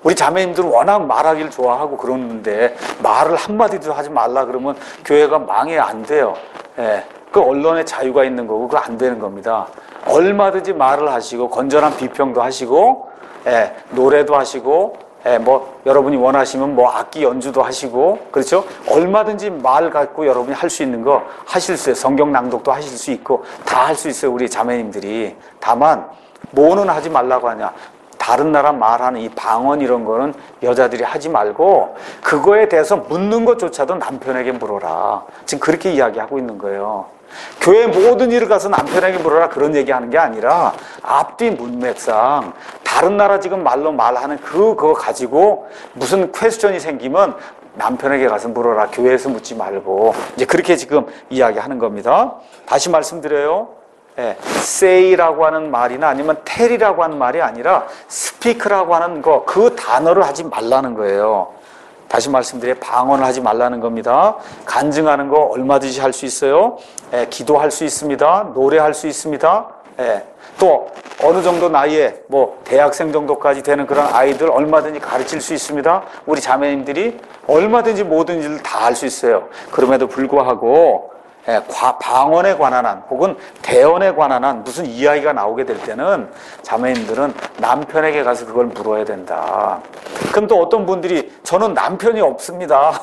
Speaker 1: 우리 자매님들은 워낙 말하기를 좋아하고 그러는데 말을 한마디도 하지 말라 그러면 교회가 망해 안 돼요. 예. 그 언론의 자유가 있는 거고 그거 안 되는 겁니다. 얼마든지 말을 하시고 건전한 비평도 하시고 예, 노래도 하시고 예, 뭐 여러분이 원하시면 뭐 악기 연주도 하시고 그렇죠? 얼마든지 말 갖고 여러분이 할 수 있는 거 하실 수 있어요. 성경 낭독도 하실 수 있고 다 할 수 있어요. 우리 자매님들이. 다만 뭐는 하지 말라고 하냐? 다른 나라 말하는 이 방언 이런 거는 여자들이 하지 말고 그거에 대해서 묻는 것조차도 남편에게 물어라. 지금 그렇게 이야기하고 있는 거예요. 교회 모든 일을 가서 남편에게 물어라 그런 얘기하는 게 아니라 앞뒤 문맥상 다른 나라 지금 말로 말하는 그거 가지고 무슨 퀘스천이 생기면 남편에게 가서 물어라. 교회에서 묻지 말고 이제 그렇게 지금 이야기하는 겁니다. 다시 말씀드려요. 예, say라고 하는 말이나 아니면 tell이라고 하는 말이 아니라 speak라고 하는 거 그 단어를 하지 말라는 거예요. 다시 말씀드려요. 방언을 하지 말라는 겁니다. 간증하는 거 얼마든지 할 수 있어요. 예, 기도할 수 있습니다. 노래할 수 있습니다. 예, 또 어느 정도 나이에 뭐 대학생 정도까지 되는 그런 아이들 얼마든지 가르칠 수 있습니다. 우리 자매님들이 얼마든지 모든 일을 다 할 수 있어요. 그럼에도 불구하고 예, 방언에 관한 한 혹은 대언에 관한 한 무슨 이야기가 나오게 될 때는 자매님들은 남편에게 가서 그걸 물어야 된다. 그럼 또 어떤 분들이 저는 남편이 없습니다.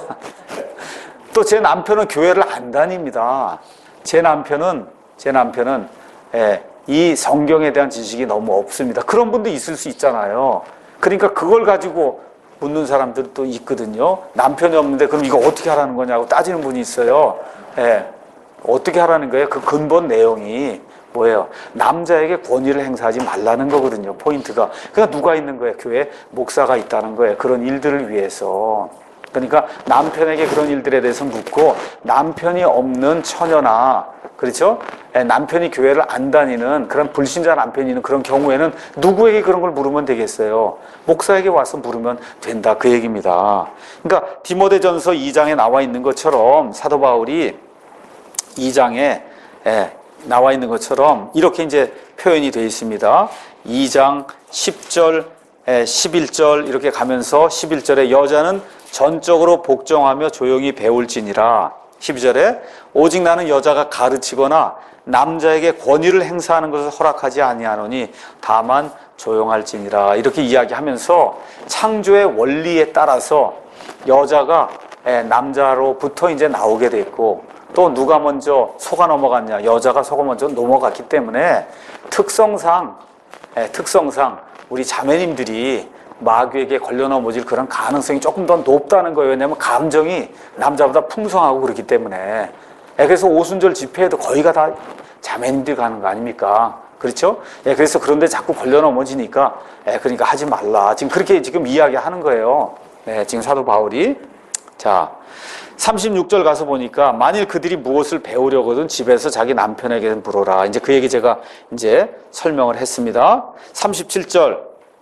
Speaker 1: 또 제 남편은 교회를 안 다닙니다. 제 남편은 예, 이 성경에 대한 지식이 너무 없습니다. 그런 분도 있을 수 있잖아요. 그러니까 그걸 가지고 묻는 사람들도 있거든요. 남편이 없는데 그럼 이거 어떻게 하라는 거냐고 따지는 분이 있어요. 예. 어떻게 하라는 거예요? 그 근본 내용이 뭐예요? 남자에게 권위를 행사하지 말라는 거거든요. 포인트가. 그러니까 누가 있는 거예요? 교회에 목사가 있다는 거예요. 그런 일들을 위해서. 그러니까 남편에게 그런 일들에 대해서 묻고 남편이 없는 처녀나 그렇죠? 남편이 교회를 안 다니는 그런 불신자 남편이 있는 그런 경우에는 누구에게 그런 걸 물으면 되겠어요? 목사에게 와서 물으면 된다. 그 얘기입니다. 그러니까 디모데전서 2장에 나와 있는 것처럼 사도 바울이 2장에 나와 있는 것처럼 이렇게 이제 표현이 되어 있습니다. 2장 10절, 11절 이렇게 가면서 11절에 여자는 전적으로 복종하며 조용히 배울지니라. 12절에 오직 나는 여자가 가르치거나 남자에게 권위를 행사하는 것을 허락하지 아니하노니 다만 조용할지니라. 이렇게 이야기하면서 창조의 원리에 따라서 여자가 남자로부터 이제 나오게 됐고 또 누가 먼저 속아 넘어갔냐? 여자가 속아 먼저 넘어갔기 때문에 특성상 우리 자매님들이 마귀에게 걸려 넘어질 그런 가능성이 조금 더 높다는 거예요. 왜냐하면 감정이 남자보다 풍성하고 그렇기 때문에. 그래서 오순절 집회에도 거의가 다 자매님들이 가는 거 아닙니까? 그렇죠? 그래서 그런데 자꾸 걸려 넘어지니까 그러니까 하지 말라. 지금 그렇게 지금 이야기하는 거예요. 지금 사도 바울이. 자, 36절 가서 보니까 만일 그들이 무엇을 배우려거든 집에서 자기 남편에게 물어라. 이제 그 얘기 제가 이제 설명을 했습니다. 37절.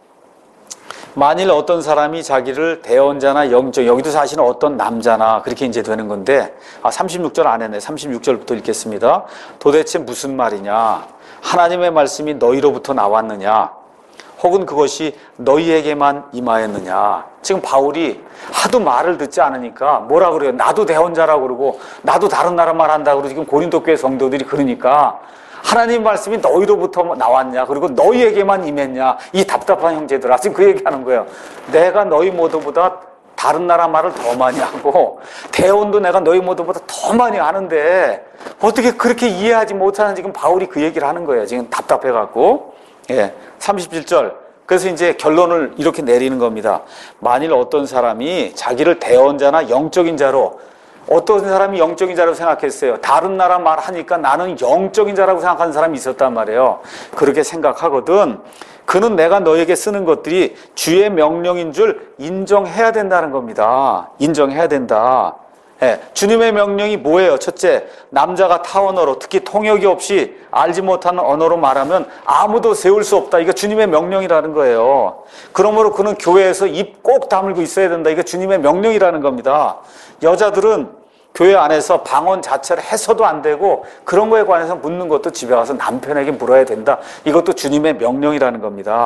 Speaker 1: 만일 어떤 사람이 자기를 대언자나 영적, 여기도 사실은 어떤 남자나 그렇게 이제 되는 건데, 36절 안 했네. 36절부터 읽겠습니다. 도대체 무슨 말이냐? 하나님의 말씀이 너희로부터 나왔느냐? 혹은 그것이 너희에게만 임하였느냐? 지금 바울이 하도 말을 듣지 않으니까 뭐라 그래요? 나도 대언자라고 그러고 나도 다른 나라 말 한다고 그러고 지금 고린도 교회 성도들이 그러니까 하나님 말씀이 너희로부터 나왔냐? 그리고 너희에게만 임했냐? 이 답답한 형제들아. 지금 그 얘기하는 거예요. 내가 너희 모두보다 다른 나라 말을 더 많이 하고 대언도 내가 너희 모두보다 더 많이 하는데 어떻게 그렇게 이해하지 못하는 지금 바울이 그 얘기를 하는 거예요. 지금 답답해갖고. 37절. 그래서 이제 결론을 이렇게 내리는 겁니다. 만일 어떤 사람이 자기를 대언자나 영적인 자로, 어떤 사람이 영적인 자라고 생각했어요. 다른 나라 말 하니까 나는 영적인 자라고 생각하는 사람이 있었단 말이에요. 그렇게 생각하거든. 그는 내가 너에게 쓰는 것들이 주의 명령인 줄 인정해야 된다는 겁니다. 인정해야 된다. 주님의 명령이 뭐예요? 첫째, 남자가 타 언어로, 특히 통역이 없이 알지 못하는 언어로 말하면 아무도 세울 수 없다. 이거 주님의 명령이라는 거예요. 그러므로 그는 교회에서 입 꼭 다물고 있어야 된다. 이거 주님의 명령이라는 겁니다. 여자들은 교회 안에서 방언 자체를 해서도 안 되고 그런 거에 관해서 묻는 것도 집에 가서 남편에게 물어야 된다. 이것도 주님의 명령이라는 겁니다.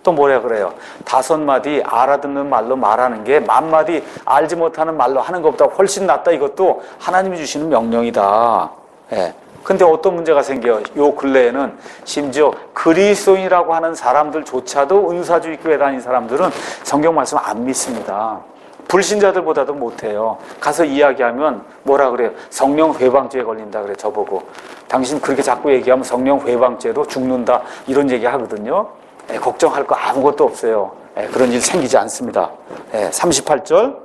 Speaker 1: 또 뭐라 그래요? 5마디 알아듣는 말로 말하는 게 10,000마디 알지 못하는 말로 하는 것보다 훨씬 낫다. 이것도 하나님이 주시는 명령이다. 예. 근데 어떤 문제가 생겨요? 요 근래에는 심지어 그리스도인이라고 하는 사람들조차도 은사주의 교회 다닌 사람들은 성경 말씀 안 믿습니다. 불신자들보다도 못해요. 가서 이야기하면 뭐라 그래요? 성령 회방죄에 걸린다 그래. 저보고 당신 그렇게 자꾸 얘기하면 성령 회방죄로 죽는다 이런 얘기 하거든요. 걱정할 거 아무것도 없어요. 그런 일 생기지 않습니다. 38절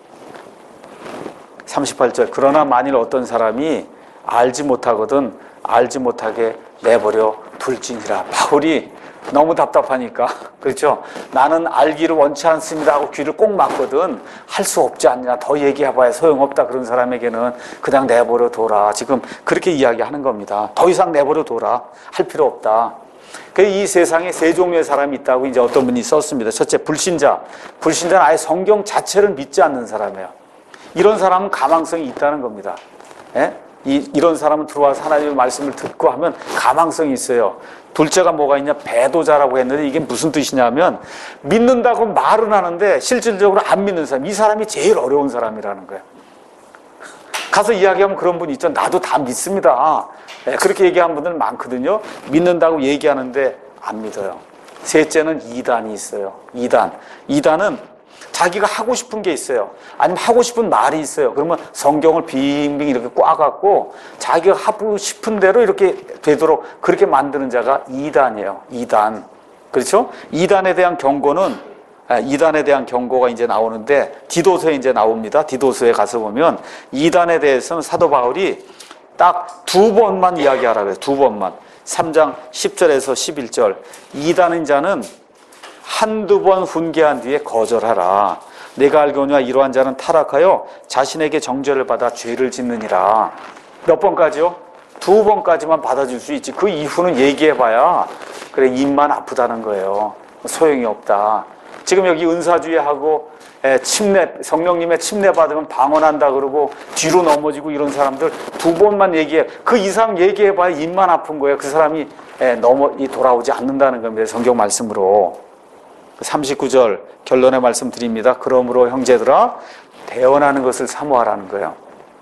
Speaker 1: 그러나 만일 어떤 사람이 알지 못하거든 알지 못하게 내버려 둘지니라. 바울이 너무 답답하니까 그렇죠. 나는 알기를 원치 않습니다 하고 귀를 꼭 막거든. 할 수 없지 않냐. 더 얘기해봐야 소용없다. 그런 사람에게는 그냥 내버려 둬라. 지금 그렇게 이야기하는 겁니다. 더 이상 내버려 둬라. 할 필요 없다. 이 세상에 세 종류의 사람이 있다고 이제 어떤 분이 썼습니다. 첫째, 불신자. 불신자는 아예 성경 자체를 믿지 않는 사람이에요. 이런 사람은 가망성이 있다는 겁니다. 예? 이런 사람은 들어와서 하나님의 말씀을 듣고 하면 가망성이 있어요. 둘째가 뭐가 있냐? 배도자라고 했는데 이게 무슨 뜻이냐면 믿는다고 말은 하는데 실질적으로 안 믿는 사람. 이 사람이 제일 어려운 사람이라는 거예요. 가서 이야기하면 그런 분이 있죠. 나도 다 믿습니다. 그렇게 얘기하는 분들 많거든요. 믿는다고 얘기하는데 안 믿어요. 셋째는 이단이 있어요. 이단은 자기가 하고 싶은 게 있어요. 아니면 하고 싶은 말이 있어요. 그러면 성경을 빙빙 이렇게 꽈갖고 자기가 하고 싶은 대로 이렇게 되도록 그렇게 만드는 자가 이단이에요. 이단. 그렇죠? 이단에 대한 경고가 이제 나오는데 디도서에 이제 나옵니다. 디도서에 가서 보면 이단에 대해서는 사도 바울이 딱 2번만 이야기하라고 해요. 2번만. 3장 10절에서 11절. 이단인 자는 한두 번 훈계한 뒤에 거절하라. 내가 알거니와 이러한 자는 타락하여 자신에게 정죄를 받아 죄를 짓느니라. 몇 번까지요? 2번까지만 받아줄 수 있지. 그 이후는 얘기해봐야 그래 입만 아프다는 거예요. 소용이 없다. 지금 여기 은사주의하고 성령님의 침례 받으면 방언한다 그러고 뒤로 넘어지고 이런 사람들 2번만 얘기해. 그 이상 얘기해봐야 입만 아픈 거예요. 그 사람이 돌아오지 않는다는 겁니다. 성경 말씀으로. 39절 결론의 말씀 드립니다. 그러므로 형제들아 대언하는 것을 사모하라는 거예요.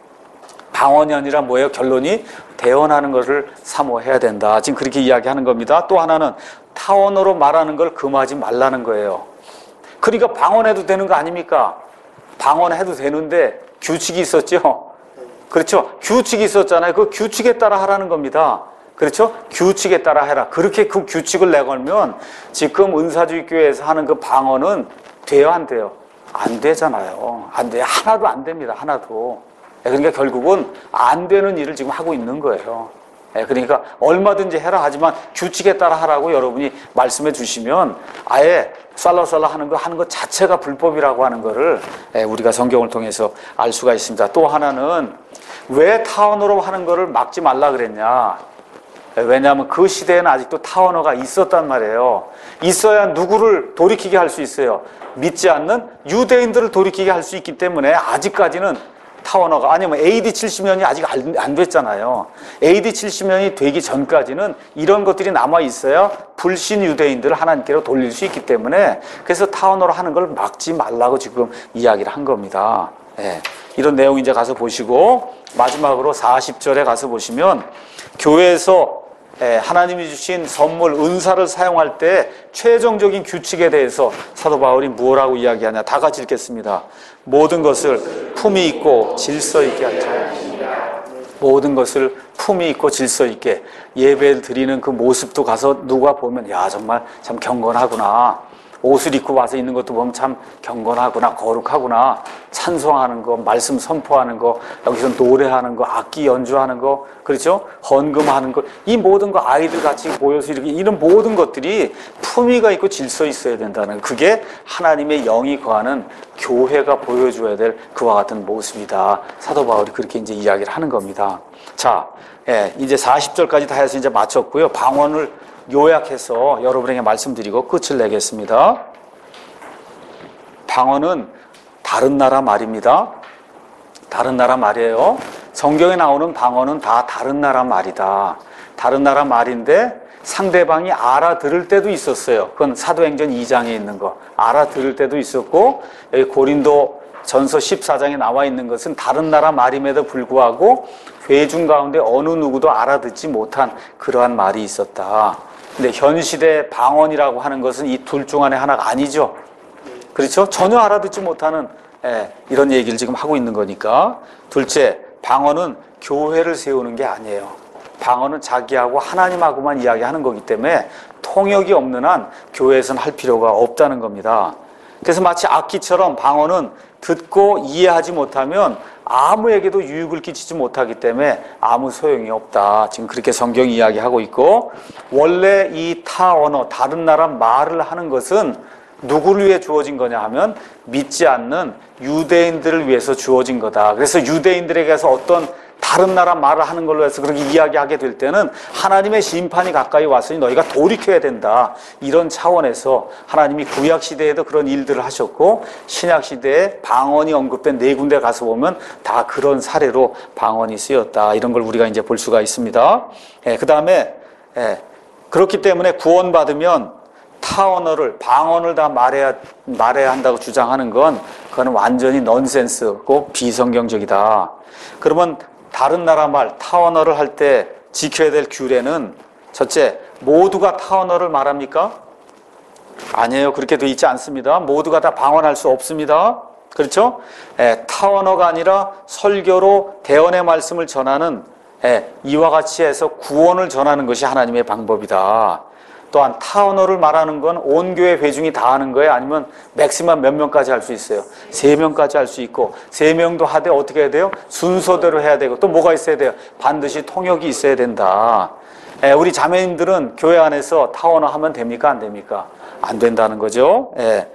Speaker 1: 방언이 아니라 뭐예요? 결론이 대언하는 것을 사모해야 된다. 지금 그렇게 이야기하는 겁니다. 또 하나는 타언어로 말하는 걸 금하지 말라는 거예요. 그러니까 방언해도 되는 거 아닙니까? 방언해도 되는데 규칙이 있었죠. 그렇죠? 규칙이 있었잖아요. 그 규칙에 따라 하라는 겁니다. 그렇죠? 규칙에 따라 해라. 그렇게 그 규칙을 내걸면 지금 은사주의 교회에서 하는 그 방언은 돼요, 안 돼요? 안 되잖아요. 안 돼요. 하나도 안 됩니다. 하나도. 그러니까 결국은 안 되는 일을 지금 하고 있는 거예요. 그러니까 얼마든지 해라 하지만 규칙에 따라 하라고 여러분이 말씀해 주시면 아예 쌀라쌀라 하는 것 자체가 불법이라고 하는 거를 우리가 성경을 통해서 알 수가 있습니다. 또 하나는 왜 타언어로 하는 거를 막지 말라 그랬냐? 왜냐하면 그 시대에는 아직도 타언어가 있었단 말이에요. 있어야 누구를 돌이키게 할 수 있어요? 믿지 않는 유대인들을 돌이키게 할 수 있기 때문에 아직까지는 타언어가 아니면 AD 70년이 아직 안 됐잖아요. AD 70년이 되기 전까지는 이런 것들이 남아 있어야 불신 유대인들을 하나님께로 돌릴 수 있기 때문에 그래서 타언어로 하는 걸 막지 말라고 지금 이야기를 한 겁니다. 이런 내용 이제 가서 보시고 마지막으로 40절에 가서 보시면 교회에서 하나님이 주신 선물, 은사를 사용할 때 최종적인 규칙에 대해서 사도 바울이 무엇라고 이야기하냐. 다 같이 읽겠습니다. 모든 것을 품위 있고 질서 있게 하자. 모든 것을 품위 있고 질서 있게. 예배를 드리는 그 모습도 가서 누가 보면 야 정말 참 경건하구나. 옷을 입고 와서 있는 것도 보면 참 경건하구나, 거룩하구나. 찬송하는 거, 말씀 선포하는 거, 여기서 노래하는 거, 악기 연주하는 거, 그렇죠? 헌금하는 거, 이 모든 거 아이들 같이 모여서 이렇게 이런 모든 것들이 품위가 있고 질서 있어야 된다는, 그게 하나님의 영이 거하는 교회가 보여줘야 될 그와 같은 모습이다. 사도 바울이 그렇게 이제 이야기를 하는 겁니다. 자, 이제 40절까지 다 해서 이제 마쳤고요. 방언을 요약해서 여러분에게 말씀드리고 끝을 내겠습니다. 방언은 다른 나라 말입니다. 다른 나라 말이에요. 성경에 나오는 방언은 다 다른 나라 말이다. 다른 나라 말인데 상대방이 알아들을 때도 있었어요. 그건 사도행전 2장에 있는 거. 알아들을 때도 있었고, 여기 고린도 전서 14장에 나와 있는 것은 다른 나라 말임에도 불구하고 회중 가운데 어느 누구도 알아듣지 못한 그러한 말이 있었다. 근데 현 시대 방언이라고 하는 것은 이 둘 중 안에 하나가 아니죠. 그렇죠? 전혀 알아듣지 못하는 이런 얘기를 지금 하고 있는 거니까. 둘째, 방언은 교회를 세우는 게 아니에요. 방언은 자기하고 하나님하고만 이야기하는 거기 때문에 통역이 없는 한 교회에서는 할 필요가 없다는 겁니다. 그래서 마치 악기처럼 방언은 듣고 이해하지 못하면 아무에게도 유익을 끼치지 못하기 때문에 아무 소용이 없다. 지금 그렇게 성경이 이야기하고 있고, 원래 이 타 언어, 다른 나라 말을 하는 것은 누구를 위해 주어진 거냐 하면 믿지 않는 유대인들을 위해서 주어진 거다. 그래서 유대인들에게서 어떤 다른 나라 말을 하는 걸로 해서 그렇게 이야기하게 될 때는 하나님의 심판이 가까이 왔으니 너희가 돌이켜야 된다. 이런 차원에서 하나님이 구약시대에도 그런 일들을 하셨고, 신약시대에 방언이 언급된 4군데 가서 보면 다 그런 사례로 방언이 쓰였다. 이런 걸 우리가 이제 볼 수가 있습니다. 그 다음에 그렇기 때문에 구원받으면 타 언어를, 방언을 다 말해야 한다고 주장하는 건 그건 완전히 넌센스고 비성경적이다. 그러면 다른 나라 말, 타 언어를 할 때 지켜야 될 규례는, 첫째, 모두가 타 언어를 말합니까? 아니에요. 그렇게 돼 있지 않습니다. 모두가 다 방언할 수 없습니다. 그렇죠? 타 언어가 아니라 설교로 대언의 말씀을 전하는, 이와 같이 해서 구원을 전하는 것이 하나님의 방법이다. 또한 타 언어를 말하는 건 온 교회 회중이 다 하는 거예요? 아니면 맥시멈 몇 명까지 할 수 있어요? 3명까지 할 수 있고, 3명도 하되 어떻게 해야 돼요? 순서대로 해야 되고, 또 뭐가 있어야 돼요? 반드시 통역이 있어야 된다. 우리 자매님들은 교회 안에서 타 언어 하면 됩니까? 안 됩니까? 안 된다는 거죠.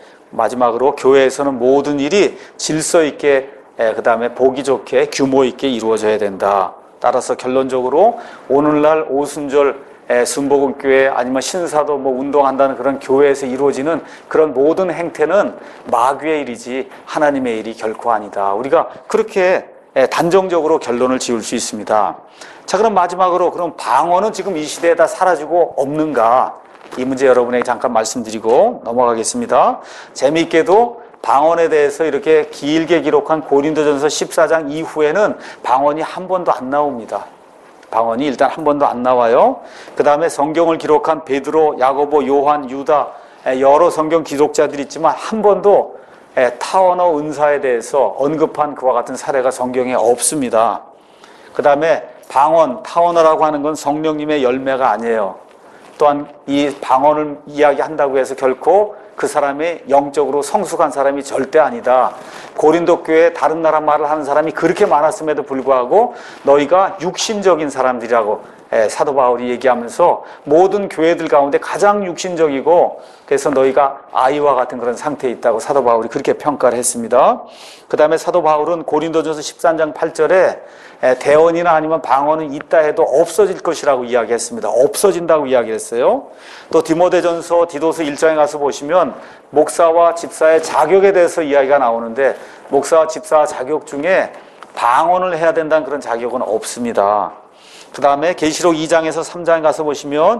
Speaker 1: 마지막으로 교회에서는 모든 일이 질서 있게, 그 다음에 보기 좋게, 규모 있게 이루어져야 된다. 따라서 결론적으로 오늘날 오순절 순복음교회 아니면 신사도 운동한다는 그런 교회에서 이루어지는 그런 모든 행태는 마귀의 일이지 하나님의 일이 결코 아니다. 우리가 그렇게 단정적으로 결론을 지을 수 있습니다. 자, 그럼 마지막으로, 그럼 방언은 지금 이 시대에 다 사라지고 없는가? 이 문제 여러분에게 잠깐 말씀드리고 넘어가겠습니다. 재미있게도 방언에 대해서 이렇게 길게 기록한 고린도전서 14장 이후에는 방언이 한 번도 안 나옵니다. 방언이 일단 한 번도 안 나와요. 그 다음에 성경을 기록한 베드로, 야고보, 요한, 유다, 여러 성경 기록자들이 있지만 한 번도 타 언어 은사에 대해서 언급한 그와 같은 사례가 성경에 없습니다. 그 다음에 방언, 타 언어라고 하는 건 성령님의 열매가 아니에요. 또한 이 방언을 이야기한다고 해서 결코 그 사람이 영적으로 성숙한 사람이 절대 아니다. 고린도 교회에 다른 나라 말을 하는 사람이 그렇게 많았음에도 불구하고 너희가 육신적인 사람들이라고 사도 바울이 얘기하면서 모든 교회들 가운데 가장 육신적이고, 그래서 너희가 아이와 같은 그런 상태에 있다고 사도 바울이 그렇게 평가를 했습니다. 그 다음에 사도 바울은 고린도전서 13장 8절에 대언이나 아니면 방언은 있다 해도 없어질 것이라고 이야기했습니다. 없어진다고 이야기했어요. 또 디모데전서 디도서 1장에 가서 보시면 목사와 집사의 자격에 대해서 이야기가 나오는데, 목사와 집사 자격 중에 방언을 해야 된다는 그런 자격은 없습니다. 그 다음에 계시록 2장에서 3장에 가서 보시면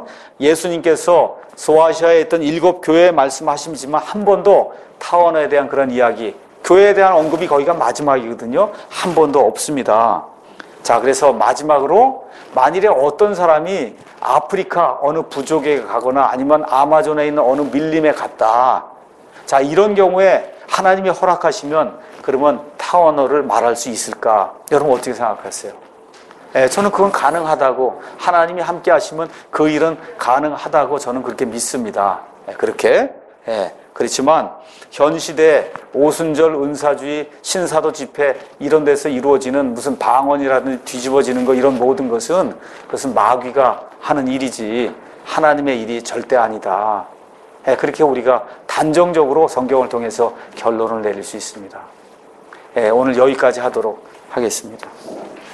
Speaker 1: 예수님께서 소아시아에 있던 7교회에 말씀하시지만 한 번도 타 언어에 대한 그런 이야기, 교회에 대한 언급이 거기가 마지막이거든요. 한 번도 없습니다. 자, 그래서 마지막으로 만일에 어떤 사람이 아프리카 어느 부족에 가거나 아니면 아마존에 있는 어느 밀림에 갔다. 자, 이런 경우에 하나님이 허락하시면 그러면 타 언어를 말할 수 있을까? 여러분 어떻게 생각하세요? 저는 그건 가능하다고, 하나님이 함께 하시면 그 일은 가능하다고 저는 그렇게 믿습니다. 그렇게. 그렇지만 현 시대 오순절 은사주의, 신사도 집회 이런 데서 이루어지는 무슨 방언이라든지 뒤집어지는 거, 이런 모든 것은 그것은 마귀가 하는 일이지 하나님의 일이 절대 아니다. 그렇게 우리가 단정적으로 성경을 통해서 결론을 내릴 수 있습니다. 오늘 여기까지 하도록 하겠습니다.